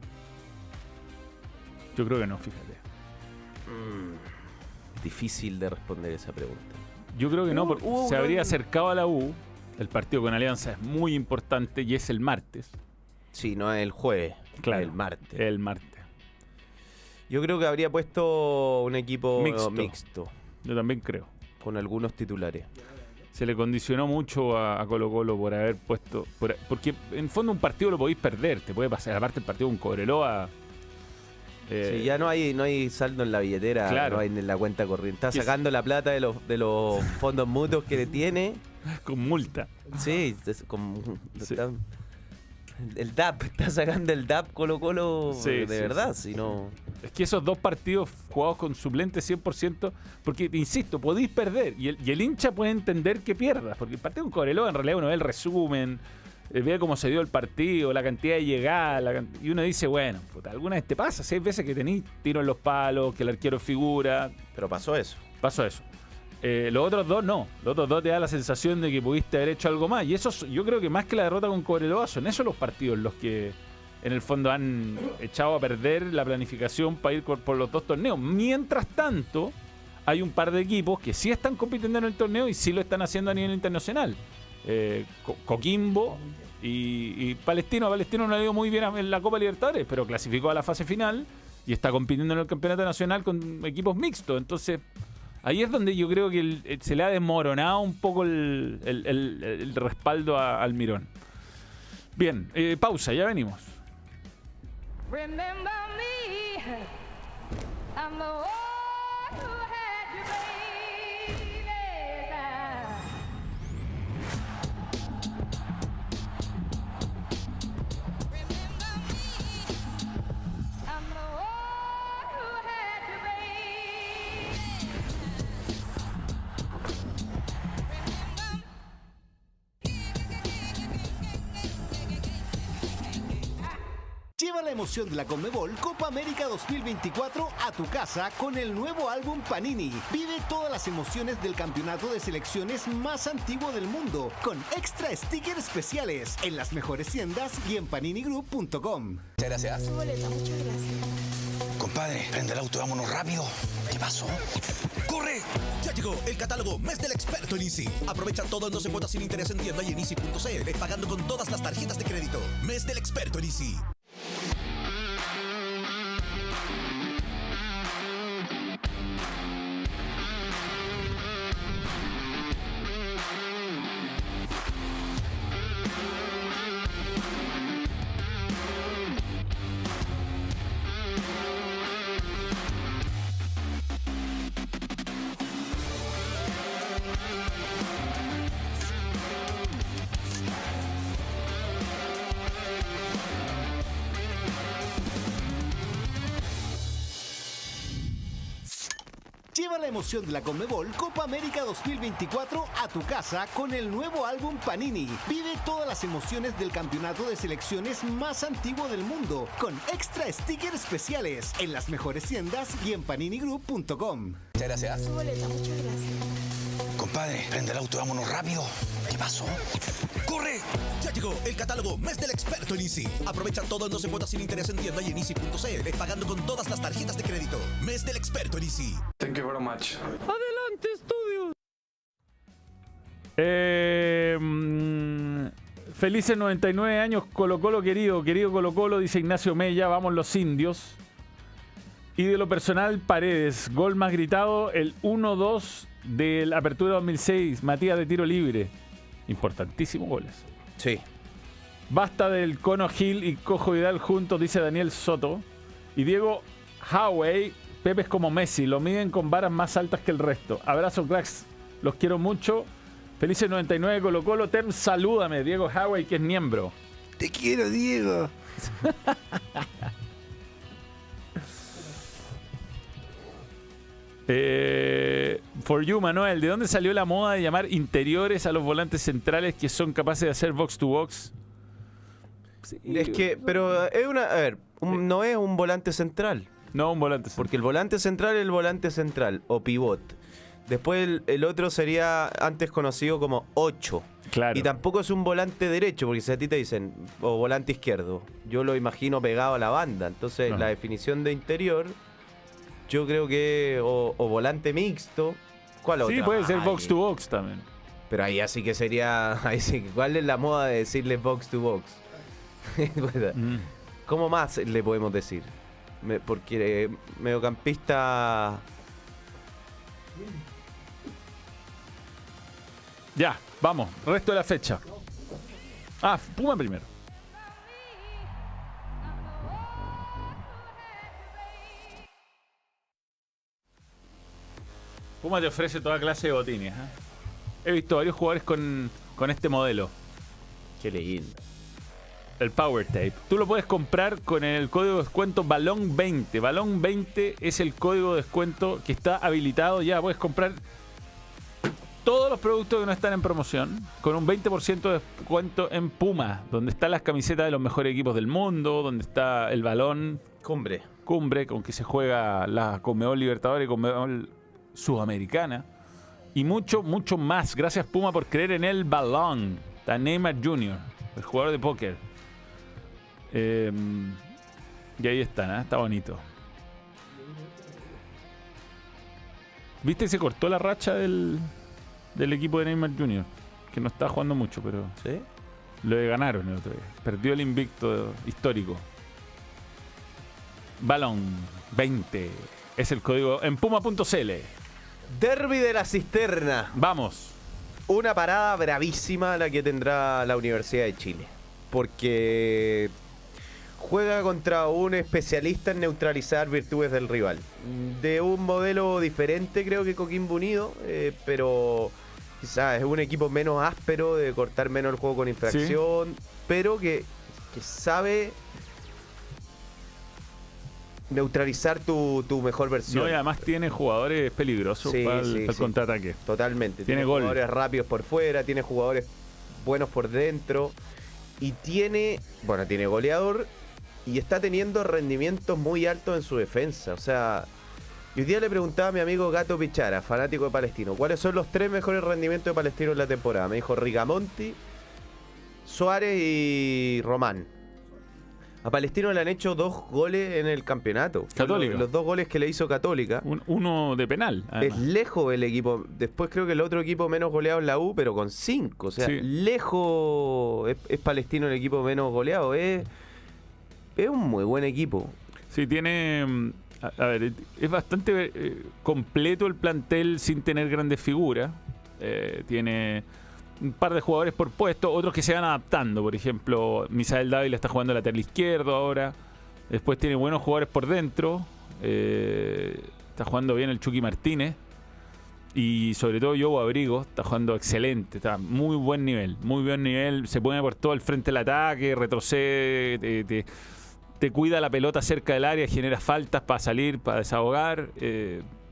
Yo creo que no, fíjate. Difícil de responder esa pregunta. Yo creo que no, porque se habría acercado a la U. El partido con Alianza es muy importante y es el martes. Sí, no es el jueves, claro, el martes. El martes. Yo creo que habría puesto un equipo mixto. Yo también creo. Con algunos titulares. Se le condicionó mucho a Colo Colo por haber puesto... porque en fondo un partido lo podéis perder. Te puede pasar, aparte el partido con Cobreloa... sí, ya no hay saldo en la billetera, claro. No hay en la cuenta corriente. Está sacando la plata de los fondos mutuos que tiene. Con multa. Sí, el DAP, está sacando el DAP Colo Colo verdad, si no... Es que esos dos partidos jugados con suplentes 100%, porque, insisto, podéis perder, y el hincha puede entender que pierdas, porque el partido con Cobreloa en realidad uno ve el resumen, ve cómo se dio el partido, la cantidad de llegadas, y uno dice, bueno, puta, alguna vez te pasa, 6 veces que tenés tiro en los palos, que el arquero figura. Pero pasó eso. Los otros dos no. Los otros dos te da la sensación de que pudiste haber hecho algo más. Y eso, yo creo que más que la derrota con Cobreloa, son esos los partidos los que en el fondo han echado a perder la planificación para ir por los dos torneos. Mientras tanto, hay un par de equipos que sí están compitiendo en el torneo y sí lo están haciendo a nivel internacional. Coquimbo y Palestino. Palestino no le ha ido muy bien en la Copa Libertadores, pero clasificó a la fase final y está compitiendo en el campeonato nacional con equipos mixtos. Entonces... ahí es donde yo creo que se le ha desmoronado un poco el respaldo a Almirón. Bien, pausa, ya venimos. Remember me, I'm the one who had you, baby. Remember me, I'm the one who had you, baby. Lleva la emoción de la Conmebol Copa América 2024 a tu casa con el nuevo álbum Panini. Vive todas las emociones del campeonato de selecciones más antiguo del mundo, con extra stickers especiales en las mejores tiendas y en paninigroup.com. Muchas gracias. Boleta, muchas gracias. Compadre, prende el auto, vámonos rápido. ¿Qué pasó? ¡Corre! Ya llegó el catálogo Mes del Experto en Easy. Aprovecha todo en 12 cuotas sin interés en tienda y en easy.cl, pagando con todas las tarjetas de crédito. Mes del Experto en Easy. la emoción de la Conmebol Copa América 2024 a tu casa con el nuevo álbum Panini. Vive todas las emociones del campeonato de selecciones más antiguo del mundo con extra stickers especiales en las mejores tiendas y en paninigroup.com. Muchas gracias. Su boleta, muchas gracias. Compadre, prende el auto, vámonos rápido. ¿Qué pasó? ¡Corre! Ya llegó el catálogo Mes del Experto en Easy. Aprovecha todo en 12 cuotas sin interés en tienda y en easy.cl, pagando con todas las tarjetas de crédito. Mes del Experto en Easy. Thank you very much. Adelante, estudios. Felices 99 años, Colo Colo querido Colo Colo, dice Ignacio Mella, vamos los indios. Y de lo personal, Paredes, gol más gritado, el 1-2 de la Apertura 2006, Matías de tiro libre. Importantísimos goles. Sí. Basta del Cono Gil y Cojo Vidal juntos, dice Daniel Soto. Y Diego Howey, Pepe es como Messi, lo miden con varas más altas que el resto. Abrazo, cracks, los quiero mucho. Felices 99 Colo Colo. Tem, salúdame, Diego Howey, que es miembro. Te quiero, Diego. For you, Manuel, ¿de dónde salió la moda de llamar interiores a los volantes centrales que son capaces de hacer box to box? Sí, es que, pero es una, a ver, no es un volante central. No, un volante central. Porque el volante central es el volante central o pivot. Después el otro sería antes conocido como 8. Claro. Y tampoco es un volante derecho, porque si a ti te dicen o volante izquierdo, yo lo imagino pegado a la banda. Entonces No. la definición de interior, yo creo que o volante mixto. ¿Cuál otra? Sí, puede ser Ay, box to box también. Pero ahí así que sería. Ahí sí, ¿cuál es la moda de decirle box to box? ¿Cómo más le podemos decir? Porque mediocampista. Ya, vamos, resto de la fecha. Ah, Puma primero. Puma te ofrece toda clase de botines. He visto varios jugadores con este modelo. Qué lindo. El Power Tape. Tú lo puedes comprar con el código de descuento Balón 20. Balón 20 es el código de descuento que está habilitado ya. Puedes comprar todos los productos que no están en promoción con un 20% de descuento en Puma, donde están las camisetas de los mejores equipos del mundo, donde está el balón Cumbre, con que se juega la Conmebol Libertadores y Conmebol Sudamericana. Y mucho, mucho más. Gracias, Puma, por creer en el balón. Está Neymar Jr., el jugador de póker. Y ahí están, ¿eh? Está bonito. ¿Viste? Se cortó la racha del equipo de Neymar Jr., que no está jugando mucho, pero ¿sí? Lo ganaron el otro día. Perdió el invicto histórico. Balón 20 es el código en puma.cl. Derby de la Cisterna. Vamos. Una parada bravísima la que tendrá la Universidad de Chile. Porque juega contra un especialista en neutralizar virtudes del rival. De un modelo diferente, creo que Coquimbo Unido, pero quizás es un equipo menos áspero, de cortar menos el juego con infracción, sí, pero que sabe neutralizar tu mejor versión. No, y además tiene jugadores peligrosos, sí, para el contraataque. Totalmente. Tiene jugadores rápidos por fuera, tiene jugadores buenos por dentro. Y tiene goleador y está teniendo rendimientos muy altos en su defensa. O sea, y hoy día le preguntaba a mi amigo Gato Pichara, fanático de Palestino, ¿cuáles son los 3 mejores rendimientos de Palestino en la temporada? Me dijo Rigamonti, Suárez y Román. A Palestino le han hecho 2 goles en el campeonato. Católica. Los 2 goles que le hizo Católica. Uno de penal, además. Es lejos el equipo. Después creo que el otro equipo menos goleado es la U, pero con 5. O sea, sí, lejos es Palestino el equipo menos goleado. Es un muy buen equipo. Sí, tiene... A ver, es bastante completo el plantel sin tener grandes figuras. Tiene un par de jugadores por puesto, otros que se van adaptando. Por ejemplo, Misael Dávila está jugando lateral izquierdo ahora. Después tiene buenos jugadores por dentro. Está jugando bien el Chucky Martínez. Y sobre todo Yobo Abrigo está jugando excelente. Está muy buen nivel. Muy buen nivel. Se pone por todo el frente del ataque, retrocede, te cuida la pelota cerca del área, genera faltas para salir, para desahogar.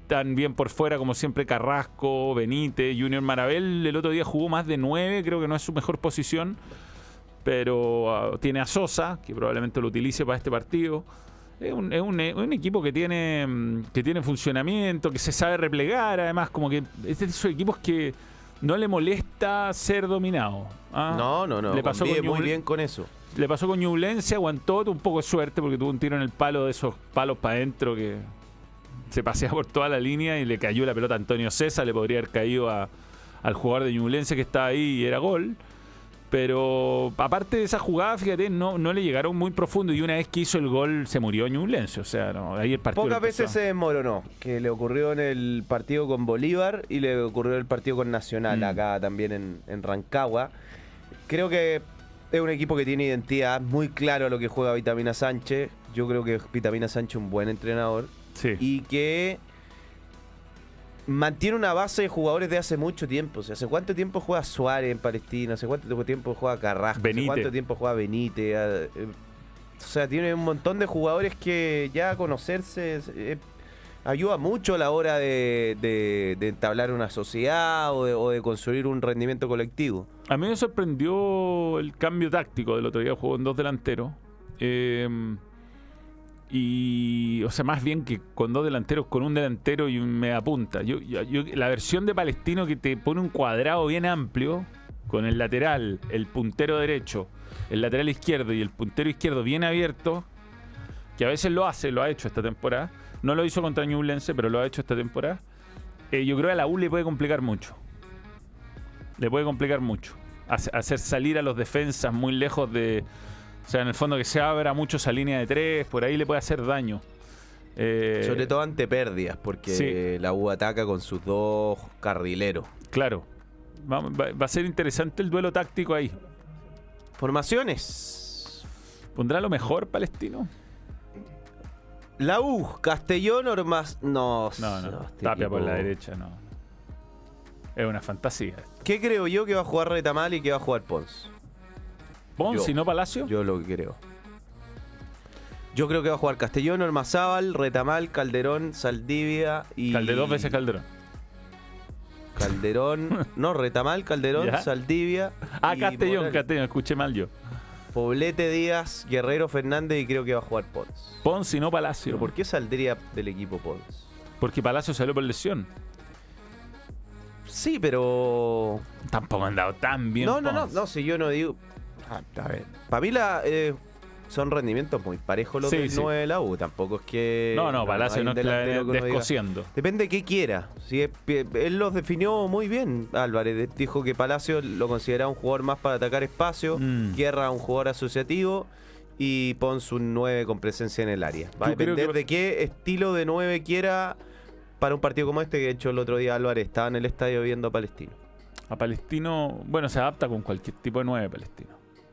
Tan bien por fuera como siempre Carrasco, Benítez, Junior Marabel. El otro día jugó más de 9, creo que no es su mejor posición. Pero tiene a Sosa, que probablemente lo utilice para este partido. Es un equipo que tiene funcionamiento, que se sabe replegar. Además, como que es de esos equipos que no le molesta ser dominado. ¿Ah? No. Le pasó con muy bien con eso. Le pasó con Ñublense, aguantó, tuvo un poco de suerte porque tuvo un tiro en el palo de esos palos para adentro que se pasea por toda la línea y le cayó la pelota a Antonio César. Le podría haber caído al jugador de Ñublense que estaba ahí y era gol. Pero aparte de esa jugada, fíjate, no le llegaron muy profundo y una vez que hizo el gol se murió Ñublense. O sea, ahí el partido. Pocas veces se desmoronó, que le ocurrió en el partido con Bolívar y le ocurrió en el partido con Nacional, acá también en Rancagua. Creo que es un equipo que tiene identidad, muy claro a lo que juega Vitamina Sánchez. Yo creo que Vitamina Sánchez es un buen entrenador. Sí. Y que mantiene una base de jugadores de hace mucho tiempo. O sea, ¿hace cuánto tiempo juega Suárez en Palestina? ¿Hace cuánto tiempo juega Carrasco? Benítez. ¿Hace cuánto tiempo juega Benítez? O sea, tiene un montón de jugadores que ya conocerse ayuda mucho a la hora de entablar una sociedad o de construir un rendimiento colectivo. A mí me sorprendió el cambio táctico del otro día. Jugó en 2 delanteros. Y, o sea, más bien que con 2 delanteros, con un delantero y un mediapunta. La versión de Palestino que te pone un cuadrado bien amplio, con el lateral, el puntero derecho, el lateral izquierdo y el puntero izquierdo bien abierto, que a veces lo ha hecho esta temporada. No lo hizo contra Ñublense, pero lo ha hecho esta temporada. Yo creo que a la U le puede complicar mucho. Le puede complicar mucho. Hacer salir a los defensas muy lejos de... O sea, en el fondo que se abra mucho esa línea de 3, por ahí le puede hacer daño. Sobre todo ante pérdidas, porque la U ataca con sus 2 carrileros. Claro. Va a ser interesante el duelo táctico ahí. Formaciones. ¿Pondrá lo mejor Palestino? La U, Castellón, Ormas... No. Tapia por la derecha, no. Es una fantasía. ¿Qué creo yo que va a jugar Retamal y que va a jugar Pons? ¿Pons y no Palacio? Yo lo que creo. Yo creo que va a jugar Castellón, Ormazábal, Retamal, Calderón, Saldivia y... Calderón veces Calderón. Calderón... No, Retamal, Calderón, ¿Ya? Saldivia y Castellón, Morales. escuché mal yo. Poblete, Díaz, Guerrero, Fernández y creo que va a jugar Pons. Pons y no Palacio. ¿Pero por qué saldría del equipo Pons? Porque Palacio salió por lesión. Sí, pero... Tampoco han andado tan bien. No, si yo no digo... a ver. Para mí son rendimientos muy parejos los del 9 de la U. Tampoco es que... No, Palacio no es descosiendo. Depende de qué quiera. Él los definió muy bien, Álvarez. Dijo que Palacio lo consideraba un jugador más para atacar espacio, Guerra un jugador asociativo y Pons un 9 con presencia en el área. Va a depender de qué estilo de 9 quiera para un partido como este, que de hecho el otro día Álvarez estaba en el estadio viendo a Palestino. A Palestino, bueno, se adapta con cualquier tipo de 9 Palestino.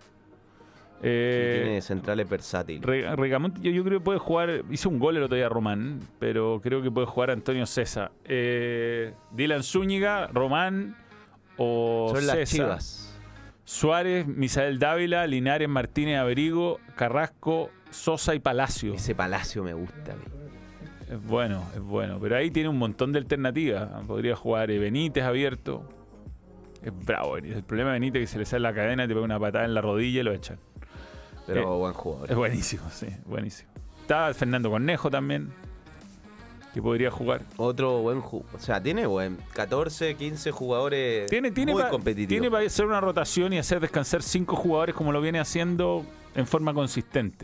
Tiene centrales versátiles. Regamonte, yo creo que puede jugar. Hizo un gol el otro día Román, pero creo que puede jugar Antonio César. Dylan Zúñiga, Román o son César. Las Chivas. Suárez, Misael Dávila, Linares, Martínez, Abrigo, Carrasco, Sosa y Palacio. Ese Palacio me gusta a mí. Es bueno. Pero ahí tiene un montón de alternativas. Podría jugar Benítez abierto. Es bravo Benítez. El problema de Benítez es que se le sale la cadena, te pega una patada en la rodilla y lo echan. Pero buen jugador. Es buenísimo, sí, buenísimo. Está Fernando Cornejo también, que podría jugar. Otro buen jugador. O sea, tiene 14, 15 jugadores muy competitivos. Tiene para hacer una rotación y hacer descansar 5 jugadores como lo viene haciendo en forma consistente.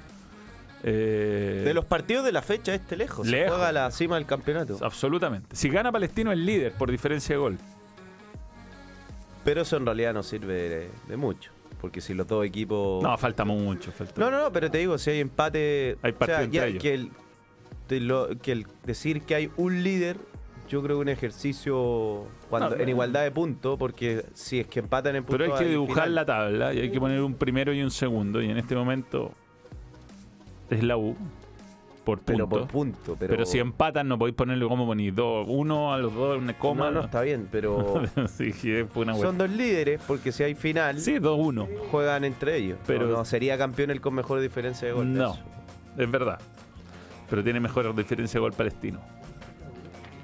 De los partidos de la fecha lejos. Se juega a la cima del campeonato. Absolutamente. Si gana Palestino es líder por diferencia de gol. Pero eso en realidad no sirve de mucho. Porque si los dos equipos... No, falta mucho. No, pero te digo, si hay empate... Hay partido entre ellos. Que el decir que hay un líder, yo creo que un ejercicio en igualdad de puntos, porque si es que empatan en puntos... Pero hay que dibujar la tabla y hay que poner un primero y un segundo. Y en este momento es la U. Por punto. Pero si empatan no podéis ponerle como ponéis 2-1 a los dos, una coma. No, está bien, pero sí, fue una son 2 líderes, porque si hay final, 2-1 juegan entre ellos. Pero no sería campeón el con mejor diferencia de gol. No, es verdad. Pero tiene mejor diferencia de gol Palestino.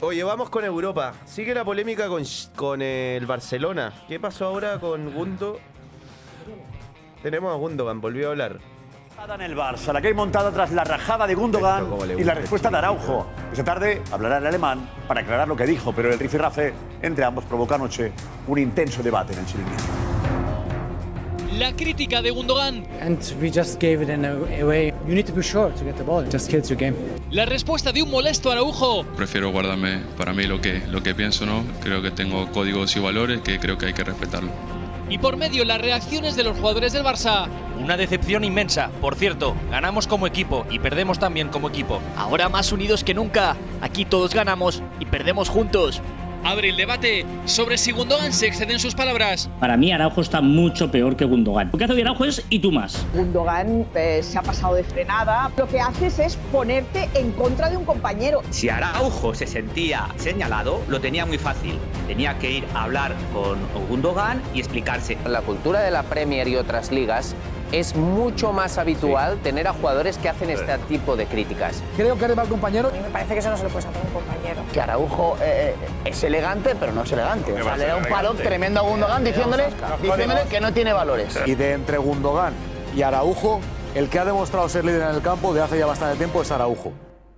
Oye, vamos con Europa. Sigue la polémica con el Barcelona. ¿Qué pasó ahora con Gundo? Tenemos a Gundogan, volvió a hablar. En el Barça, la que hay montada tras la rajada de Gundogan y la respuesta de Araujo. Esta tarde hablará en alemán para aclarar lo que dijo, pero el rifirrafe entre ambos provocó anoche un intenso debate en el chiringuito. La crítica de Gundogan. And we just gave it in a way. You need to be sure to get the ball. It just kills your game. La respuesta de un molesto Araujo. Prefiero guardarme para mí lo que pienso, ¿no? Creo que tengo códigos y valores que creo que hay que respetarlo. Y por medio las reacciones de los jugadores del Barça. Una decepción inmensa. Por cierto, ganamos como equipo y perdemos también como equipo. Ahora más unidos que nunca. Aquí todos ganamos y perdemos juntos. Abre el debate sobre si Gundogan se excede en sus palabras. Para mí Araujo está mucho peor que Gundogan. Lo que hace hoy Araujo es y tú más. Gundogan se ha pasado de frenada. Lo que haces es ponerte en contra de un compañero. Si Araujo se sentía señalado, lo tenía muy fácil. Tenía que ir a hablar con Gundogan y explicarse. La cultura de la Premier y otras ligas es mucho más habitual tener a jugadores que hacen este tipo de críticas. Creo que eres mal compañero. A mí me parece que eso no se lo puede hacer a un compañero. Que Araujo es elegante, pero no es elegante. O sea, le da un palo tremendo a Gundogan diciéndole que no tiene valores. Y de entre Gundogan y Araujo, el que ha demostrado ser líder en el campo de hace ya bastante tiempo es Araujo.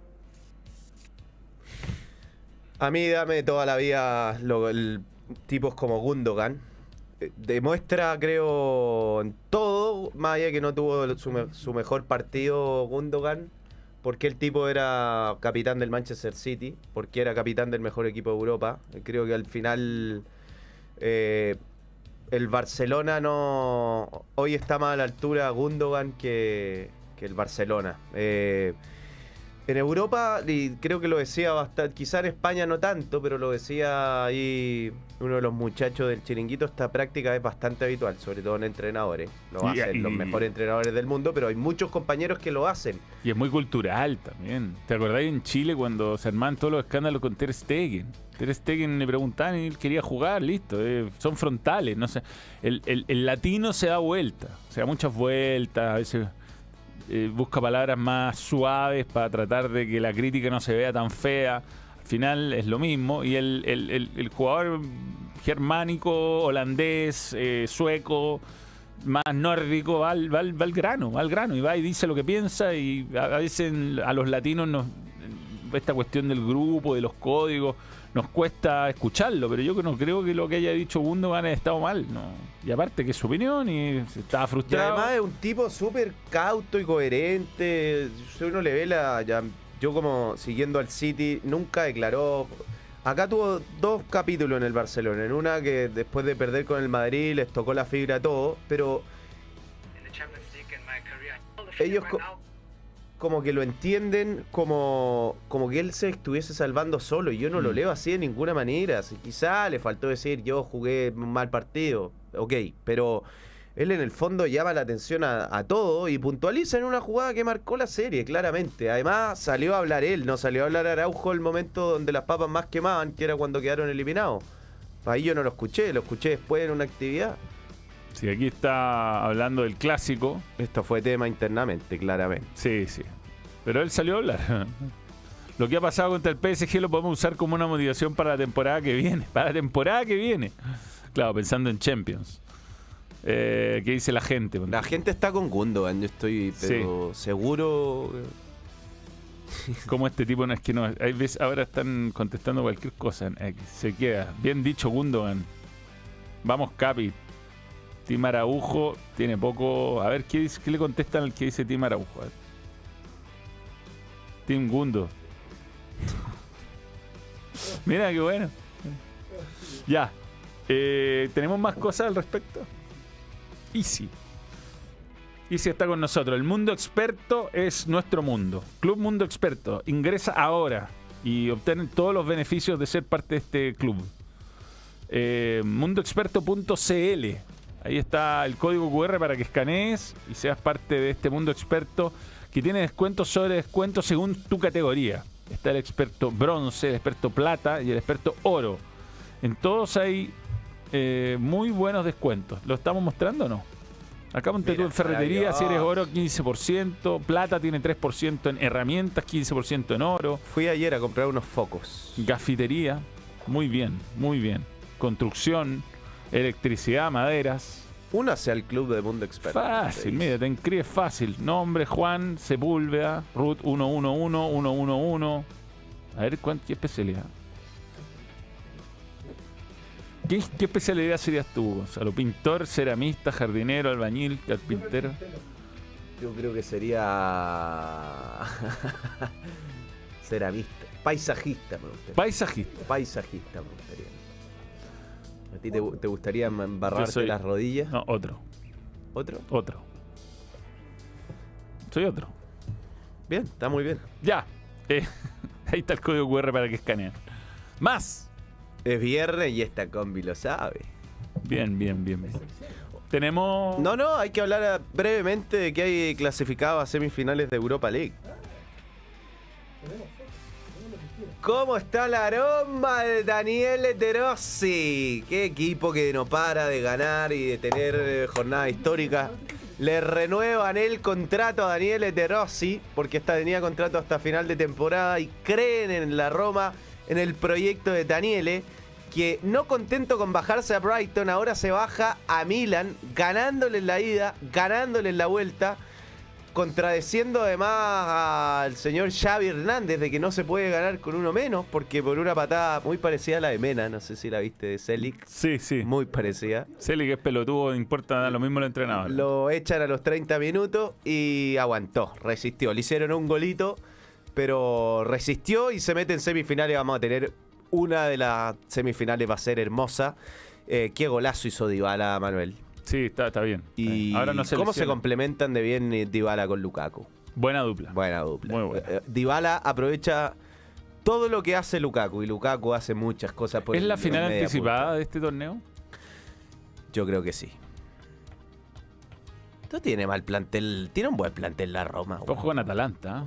A mí dame toda la vida tipos como Gundogan. Demuestra, creo, en todo, más allá que no tuvo su mejor partido Gundogan, porque el tipo era capitán del Manchester City, porque era capitán del mejor equipo de Europa. Creo que al final el Barcelona hoy está más a la altura Gundogan que el Barcelona. En Europa, y creo que lo decía bastante, quizá en España no tanto, pero lo decía ahí uno de los muchachos del chiringuito, esta práctica es bastante habitual, sobre todo en entrenadores. Lo hacen los mejores entrenadores del mundo, pero hay muchos compañeros que lo hacen. Y es muy cultural también. ¿Te acordáis en Chile cuando se armaban todos los escándalos con Ter Stegen? Ter Stegen le preguntaban y él quería jugar, listo. Son frontales, no sé. El latino se da vuelta, se da muchas vueltas, a veces... busca palabras más suaves para tratar de que la crítica no se vea tan fea. Al final es lo mismo. Y el jugador germánico, holandés, sueco, más nórdico, va al grano, y va y dice lo que piensa. Y a veces a los latinos esta cuestión del grupo, de los códigos, nos cuesta escucharlo, pero yo no creo que lo que haya dicho Gundogan haya estado mal, no. Y aparte que es su opinión y estaba frustrado. Y además es un tipo súper cauto y coherente. Si uno le ve yo como siguiendo al City, nunca declaró. Acá tuvo 2 capítulos en el Barcelona. En una que después de perder con el Madrid les tocó la fibra a todos, pero ellos como que lo entienden como que él se estuviese salvando solo, y yo no lo leo así de ninguna manera. Quizá le faltó decir yo jugué un mal partido, ok, pero él en el fondo llama la atención a todo y puntualiza en una jugada que marcó la serie, claramente. Además salió a hablar él, no salió a hablar Araujo el momento donde las papas más quemaban, que era cuando quedaron eliminados. Ahí yo no lo escuché después en una actividad. Sí, aquí está hablando del clásico. Esto fue tema internamente, claramente. Sí. Pero él salió a hablar. Lo que ha pasado contra el PSG lo podemos usar como una motivación para la temporada que viene. Claro, pensando en Champions. ¿Qué dice la gente? La gente está con Gundogan, yo estoy seguro. Como este tipo no es que no. Hay veces, ahora están contestando cualquier cosa. Se queda. Bien dicho, Gundogan. Vamos, Capi. Tim Araujo tiene poco. A ver, ¿qué le contestan al que dice Tim Araujo? Tim Gundo. Mira qué bueno. Ya. ¿Tenemos más cosas al respecto? Easy está con nosotros. El Mundo Experto es nuestro mundo. Club Mundo Experto. Ingresa ahora y obtén todos los beneficios de ser parte de este club. Mundoexperto.cl. Ahí está el código QR para que escanees y seas parte de este Mundo Experto, que tiene descuentos sobre descuentos según tu categoría. Está el experto bronce, el experto plata y el experto oro. En todos hay muy buenos descuentos. ¿Lo estamos mostrando o no? Acá ponte tú en ferretería, si eres oro, 15%. Plata tiene 3% en herramientas, 15% en oro. Fui ayer a comprar unos focos. Gafitería, muy bien, muy bien. Construcción, electricidad, maderas. Únase al club de Mundo Experto. Fácil, mira, te inscribes fácil. Nombre, Juan Sepúlveda, Ruth 111-111. A ver, ¿qué especialidad? ¿Qué especialidad serías tú, Gonzalo? ¿Pintor, ceramista, jardinero, albañil, carpintero? Yo creo que sería ceramista. Paisajista me gustaría. ¿Paisajista? Paisajista me gustaría. ¿A ti te gustaría embarrarte las rodillas? No, otro. ¿Otro? Otro. Soy otro. Bien, está muy bien. Ya. Ahí está el código QR para que escaneen. Más. Es viernes y esta combi lo sabe. Bien. Tenemos... No, hay que hablar brevemente de que hay clasificado a semifinales de Europa League. ¿Cómo está la aroma de Daniele De Rossi? Qué equipo que no para de ganar y de tener jornada histórica. Le renuevan el contrato a Daniele De Rossi, porque tenía contrato hasta final de temporada, y creen en la Roma, en el proyecto de Daniele, que no contento con bajarse a Brighton, ahora se baja a Milan, ganándole en la ida, ganándole en la vuelta, contradeciendo además al señor Xavi Hernández de que no se puede ganar con uno menos, porque por una patada muy parecida a la de Mena, no sé si la viste, de Selic. Sí. Muy parecida. Selic es pelotudo, no importa, lo mismo lo entrenador. Lo echan a los 30 minutos y aguantó, resistió. Le hicieron un golito, pero resistió y se mete en semifinales. Vamos a tener una de las semifinales, va a ser hermosa. Qué golazo hizo Dybala, Manuel. Sí, está bien. Y ahora no cómo se complementan de bien Dybala con Lukaku. Buena dupla. Muy buena. Dybala aprovecha todo lo que hace Lukaku, y Lukaku hace muchas cosas por ¿Es la final anticipada de este torneo? Yo creo que sí. No tiene mal plantel, tiene un buen plantel la Roma. Ojo con Atalanta.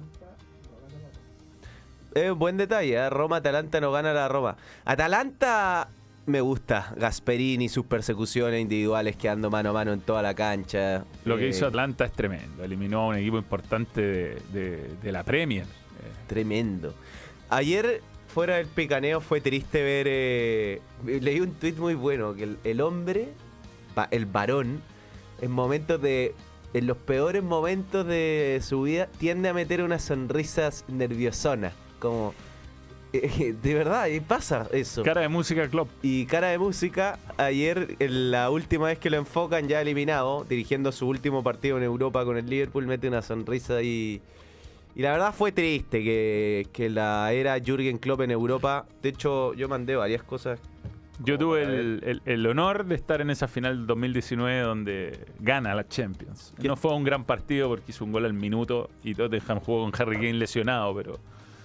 Buen detalle, Roma-Atalanta no gana la Roma. Atalanta me gusta, Gasperini, sus persecuciones individuales quedando mano a mano en toda la cancha. Lo que hizo Atlanta es tremendo, eliminó a un equipo importante de la Premier. Tremendo. Ayer, fuera del picaneo, fue triste ver, leí un tuit muy bueno, que el hombre, el varón, en los peores momentos de su vida, tiende a meter unas sonrisas nerviosonas. Como, de verdad, y pasa eso. Cara de música, Klopp. Y cara de música, ayer, en la última vez que lo enfocan, ya eliminado, dirigiendo su último partido en Europa con el Liverpool, mete una sonrisa y la verdad fue triste que la era Jürgen Klopp en Europa. De hecho, yo mandé varias cosas. Yo tuve el honor de estar en esa final del 2019 donde gana la Champions. No fue un gran partido porque hizo un gol al minuto y Tottenham jugó con Harry Kane lesionado, pero...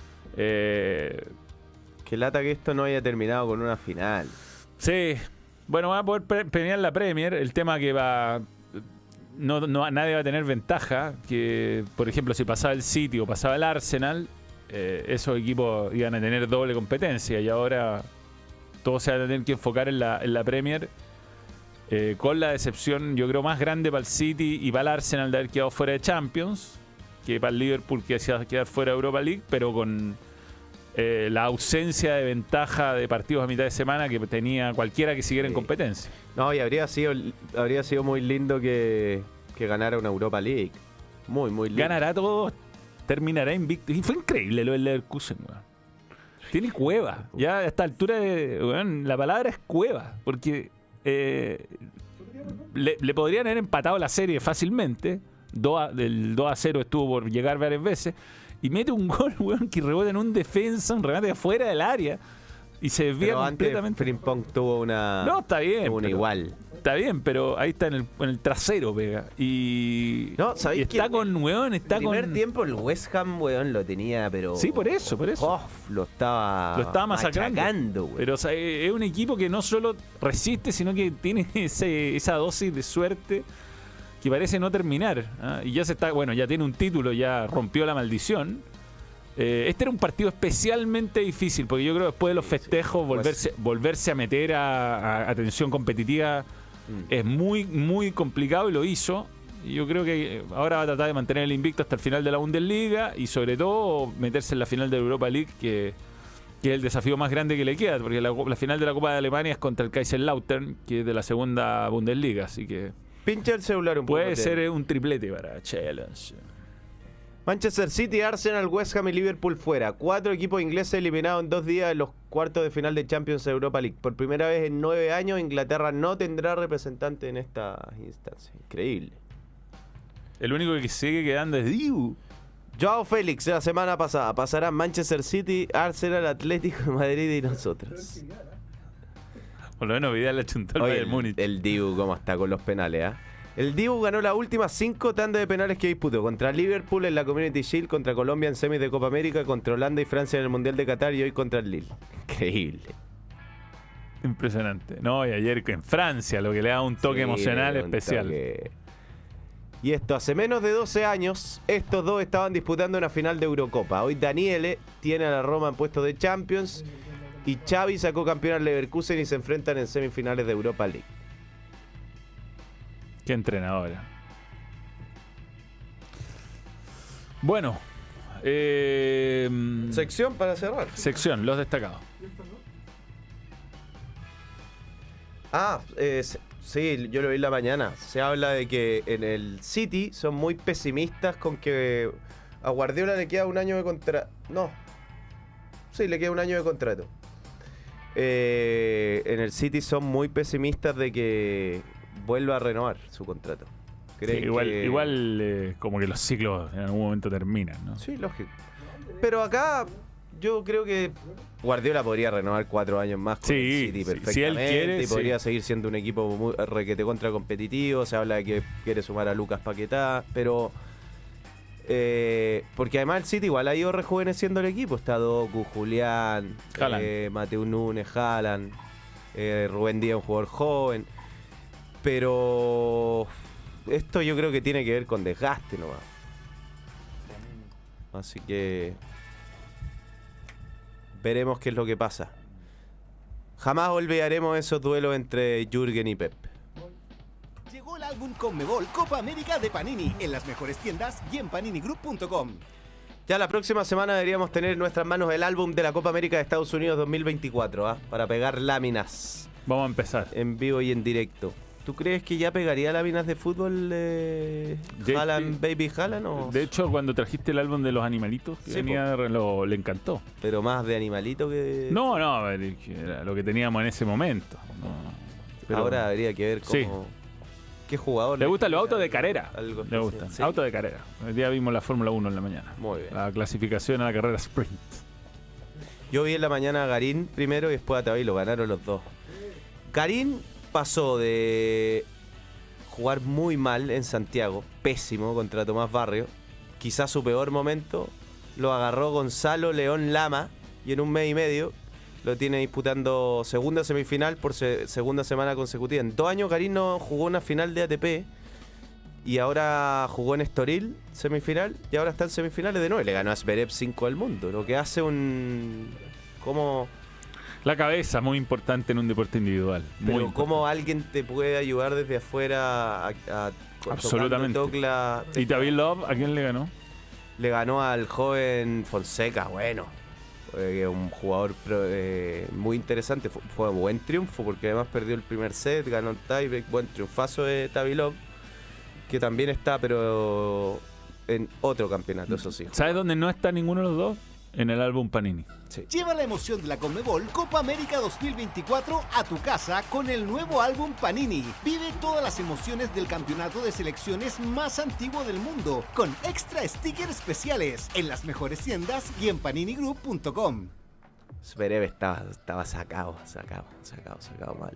Qué lata que esto no haya terminado con una final. Sí. Bueno, van a poder pelear la Premier. El tema que nadie va a tener ventaja. Que, por ejemplo, si pasaba el City o pasaba el Arsenal, esos equipos iban a tener doble competencia. Y ahora todo se va a tener que enfocar en la Premier. Con la decepción, yo creo, más grande para el City y para el Arsenal de haber quedado fuera de Champions, que para el Liverpool que hacía quedar fuera de Europa League, pero con la ausencia de ventaja de partidos a mitad de semana que tenía cualquiera que siguiera en competencia. No, y habría sido muy lindo que ganara una Europa League. Muy lindo. Ganará todo, terminará invicto. Y fue increíble lo del Leverkusen, weón. Tiene cueva. Ya a esta altura, la palabra es cueva, porque le podrían haber empatado la serie fácilmente. Del 2-0 estuvo por llegar varias veces y mete un gol, weón, que rebota en un defensa, un remate afuera del área y se desvía completamente. Frimpong tuvo una... No, está bien. Tuvo una igual. Está bien, pero ahí está en el trasero, pega. Y, no, ¿sabéis y está que con, weón, está el primer tiempo el West Ham, weón, lo tenía, pero... Sí, por eso. Lo estaba masacrando. Weón. Pero o sea, es un equipo que no solo resiste, sino que tiene esa dosis de suerte que parece no terminar, ¿eh? Y ya ya tiene un título, ya rompió la maldición. Este era un partido especialmente difícil, porque yo creo que después de los festejos, volverse a meter a tensión competitiva Es muy, muy complicado y lo hizo. Y yo creo que ahora va a tratar de mantener el invicto hasta el final de la Bundesliga y sobre todo meterse en la final de la Europa League, que es el desafío más grande que le queda, porque la final de la Copa de Alemania es contra el Kaiserslautern, que es de la segunda Bundesliga, así que pincha el celular un poco. Puede ser un triplete para Challenge. Manchester City, Arsenal, West Ham y Liverpool fuera. 4 equipos ingleses eliminados en 2 días en los cuartos de final de Champions Europa League. Por primera vez en 9 años, Inglaterra no tendrá representante en esta instancia. Increíble. El único que sigue quedando es Dibu. Joao Félix, la semana pasada, pasará Manchester City, Arsenal, Atlético de Madrid y nosotros. Por lo menos Vidal le chuntó al Bayern Múnich. El Dibu, cómo está con los penales, El Dibu ganó las últimas 5 tandas de penales que disputó. Contra Liverpool en la Community Shield, contra Colombia en semis de Copa América, contra Holanda y Francia en el Mundial de Qatar y hoy contra el Lille. Increíble. Impresionante. No, y ayer en Francia, lo que le da un toque emocional especial. Y esto, hace menos de 12 años, estos dos estaban disputando una final de Eurocopa. Hoy Daniele tiene a la Roma en puesto de Champions y Xavi sacó campeón al Leverkusen y se enfrentan en semifinales de Europa League. Qué entrenadora. Bueno. Sección para cerrar. Sección, los destacados. Sí, yo lo vi en la mañana. Se habla de que en el City son muy pesimistas con que a Guardiola le queda un año de contrato. No. Sí, le queda un año de contrato. En el City son muy pesimistas de que vuelva a renovar su contrato. Sí, igual como que los ciclos en algún momento terminan, ¿no? Sí, lógico. Pero acá yo creo que Guardiola podría renovar 4 años más con el City perfectamente. Si él quiere, y podría seguir siendo un equipo muy requete contra competitivo. Se habla de que quiere sumar a Lucas Paquetá, pero porque además el City igual ha ido rejuveneciendo el equipo. Está Doku, Julián, Mateu Núñez, Haaland, Rubén Díaz, un jugador joven. Pero esto yo creo que tiene que ver con desgaste nomás. Así que veremos qué es lo que pasa. Jamás olvidaremos esos duelos entre Jürgen y Pep. Llegó el álbum Conmebol Copa América de Panini en las mejores tiendas y en paninigroup.com. Ya la próxima semana deberíamos tener en nuestras manos el álbum de la Copa América de Estados Unidos 2024, para pegar láminas. Vamos a empezar. En vivo y en directo. ¿Tú crees que ya pegaría láminas de fútbol Haaland, Baby Haaland? ¿O? De hecho, cuando trajiste el álbum de los animalitos, que venía, le encantó. Pero más de animalito que... No, era lo que teníamos en ese momento. No, pero ahora habría que ver cómo... Sí. ¿Qué jugador? Le gustan los autos de carrera. Le gustan. ¿Sí? Autos de carrera. El día vimos la Fórmula 1 en la mañana. Muy bien. La clasificación a la carrera sprint. Yo vi en la mañana a Garín primero y después a Taví, lo ganaron los dos. Garín pasó de jugar muy mal en Santiago, pésimo contra Tomás Barrio, quizás su peor momento, lo agarró Gonzalo León Lama y en un mes y medio lo tiene disputando segunda semifinal por segunda semana consecutiva. En 2 años Garín no jugó una final de ATP y ahora jugó en Estoril semifinal y ahora está en semifinales de nuevo. Le ganó a Zverev 5 del mundo, lo que hace la cabeza, muy importante en un deporte individual. Pero cómo alguien te puede ayudar desde afuera a absolutamente. ¿Y David Love a quién le ganó? Le ganó al joven Fonseca, un jugador muy interesante. Fue un buen triunfo porque además perdió el primer set, ganó el tiebreak. Buen triunfazo de Tavilov, que también está, pero en otro campeonato, eso sí. ¿Sabes dónde no está ninguno de los dos? En el álbum Panini. Sí. Lleva la emoción de la Conmebol Copa América 2024 a tu casa con el nuevo álbum Panini. Vive todas las emociones del campeonato de selecciones más antiguo del mundo, con extra stickers especiales en las mejores tiendas y en paninigroup.com. Zverev estaba sacado mal.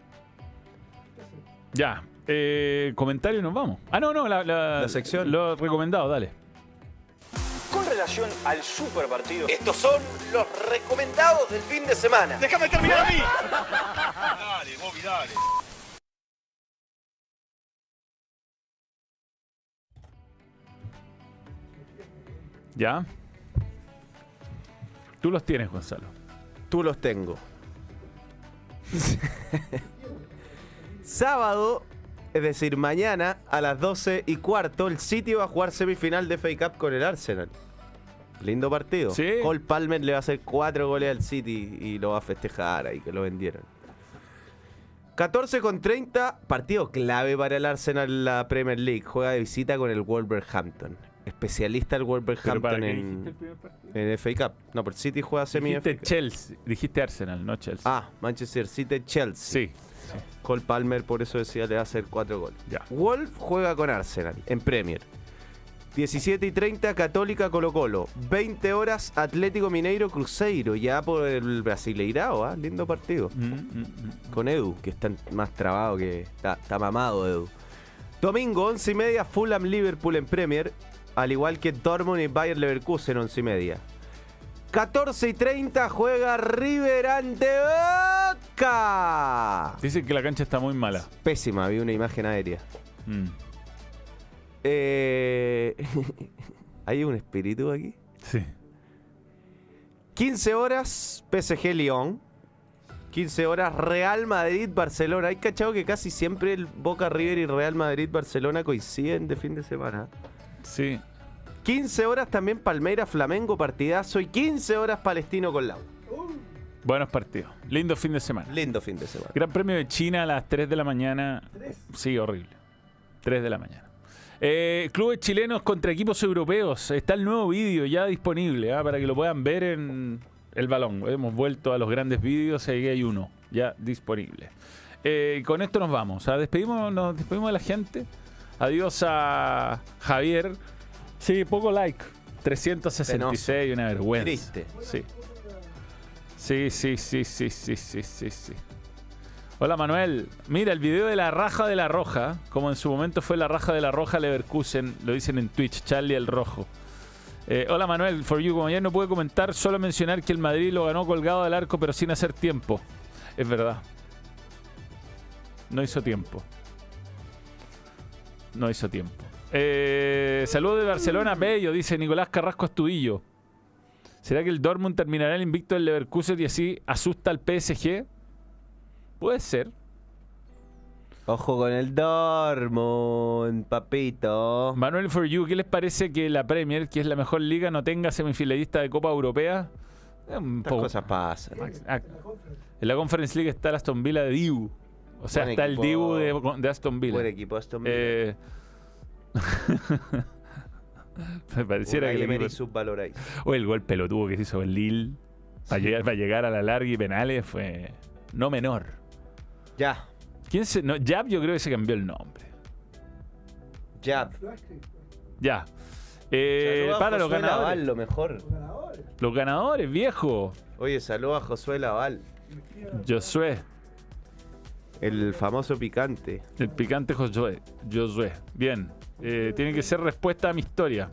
Ya, comentario y nos vamos. La sección. Lo recomendado, dale. Con relación al super partido. Estos son los recomendados del fin de semana. ¡Déjame terminar a mí! Dale, Bobby, dale. ¿Ya? Tú los tienes, Gonzalo. Tú los tengo. Sábado, es decir, mañana a las 12:15, el City va a jugar semifinal de FA Cup con el Arsenal. Lindo partido. Sí. Cole Palmer le va a hacer 4 goles al City y lo va a festejar ahí, que lo vendieron. 14:30, partido clave para el Arsenal en la Premier League. Juega de visita con el Wolverhampton. Especialista el Wolverhampton en FA Cup. No, pero el City juega semi. Dijiste Chelsea, dijiste Arsenal, no Chelsea. Ah, Manchester City, Chelsea. Sí. Cole Palmer, por eso decía, le va a hacer 4 goles. Ya. Wolf juega con Arsenal en Premier. 17:30, Católica Colo-Colo. 20 horas, Atlético Mineiro Cruzeiro. Ya por el Brasileirao, ¿ah? Lindo partido. Con Edu, que está más trabado que... Está mamado Edu. Domingo, 11:30, Fulham Liverpool en Premier. Al igual que Dortmund y Bayer Leverkusen, 11:30. 14:30, juega River ante Boca. Dicen que la cancha está muy mala. Pésima, vi una imagen aérea. ¿Hay un espíritu aquí? Sí. 15 horas, PSG Lyon. 15 horas, Real Madrid-Barcelona. ¿Hay cachado que casi siempre el Boca River y Real Madrid-Barcelona coinciden de fin de semana? Sí. 15 horas también Palmeiras-Flamengo, partidazo. Y 15 horas Palestino con Lau. Buenos partidos. Lindo fin de semana. Lindo fin de semana. Gran Premio de China a las 3 de la mañana. Sí, horrible. 3 de la mañana. Clubes chilenos contra equipos europeos. Está el nuevo vídeo ya disponible, para que lo puedan ver en el balón. Hemos vuelto a los grandes vídeos y ahí hay uno ya disponible. Con esto nos vamos. Nos despedimos de la gente. Adiós a Javier. Sí, poco like. 366, penoso. Una vergüenza. Triste. Sí. Sí. Hola Manuel, mira el video de la raja de la roja, como en su momento fue la raja de la roja Leverkusen, lo dicen en Twitch, Charlie el Rojo. Hola Manuel, for you, como ayer no pude comentar, solo mencionar que el Madrid lo ganó colgado del arco pero sin hacer tiempo. Es verdad. No hizo tiempo. Saludos de Barcelona, bello, dice Nicolás Carrasco Astudillo. ¿Será que el Dortmund terminará el invicto del Leverkusen y así asusta al PSG? Puede ser. Ojo con el Dortmund, papito. Manuel for you, ¿qué les parece que la Premier, que es la mejor liga, no tenga semifinalista de Copa Europea? Estas cosas pasan. En la Conference League está el Aston Villa de Dibu. O sea, buen está equipo, el Dibu de Aston Villa. Buen equipo Aston Villa. Me pareciera que el equipo... subvaloráis. O el gol pelotudo que se hizo el Lille para llegar a la larga y penales fue no menor. Ya. Jab yo creo que se cambió el nombre. Jab. Ya. Para los ganadores. Laval, lo mejor. Los ganadores, viejo. Oye, saludos a Josué Laval. Josué. El famoso picante. El picante Josué. Bien. Tiene que ser respuesta a mi historia.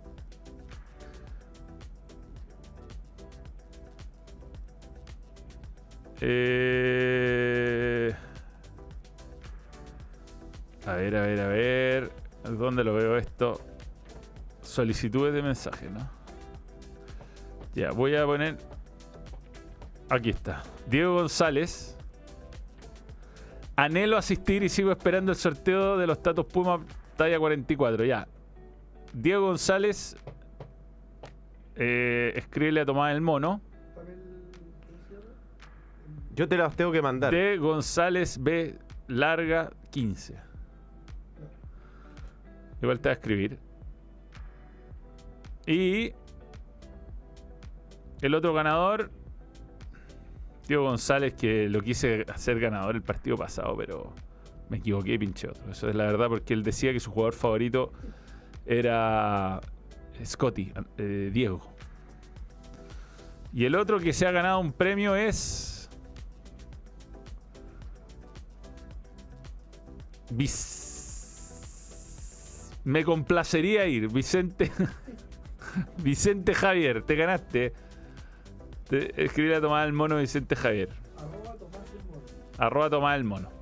A ver. ¿Dónde lo veo esto? Solicitudes de mensaje, ¿no? Ya, voy a poner... Aquí está. Diego González. Anhelo asistir y sigo esperando el sorteo de los Tatos Puma talla 44. Ya. Diego González. Escríbele a Tomás el Mono. Yo te las tengo que mandar. De González B. Larga 15. Igual te va a escribir. Y el otro ganador, Diego González, que lo quise hacer ganador el partido pasado, pero me equivoqué y pinché otro. Eso es la verdad, porque él decía que su jugador favorito era Scotty, Diego. Y el otro que se ha ganado un premio es... Me complacería ir, Vicente. Vicente Javier, te ganaste. Escribir a Tomás el Mono, Vicente Javier. Tomás el Mono.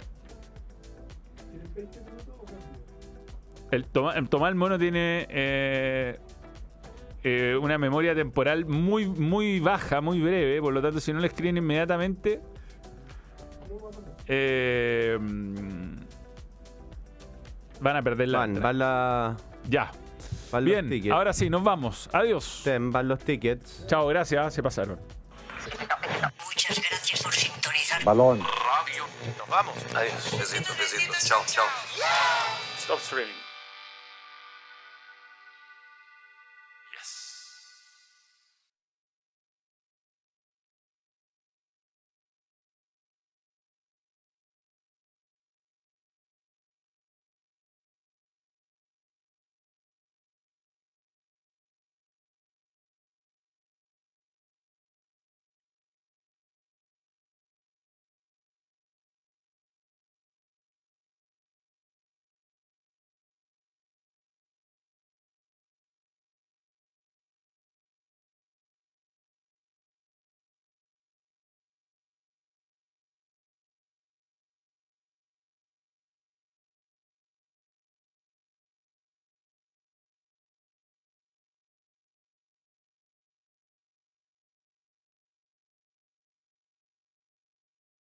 El Tomás el Mono tiene una memoria temporal muy baja, muy breve. Por lo tanto, si no le escriben inmediatamente, Van a perder la entrada. Ya. Bien, ahora sí, nos vamos. Adiós. Van los tickets. Chao, gracias. Se pasaron. Muchas gracias por sintonizar. Balón. Radio. Nos vamos. Adiós. Besitos, besitos. Chao, chao. Stop streaming.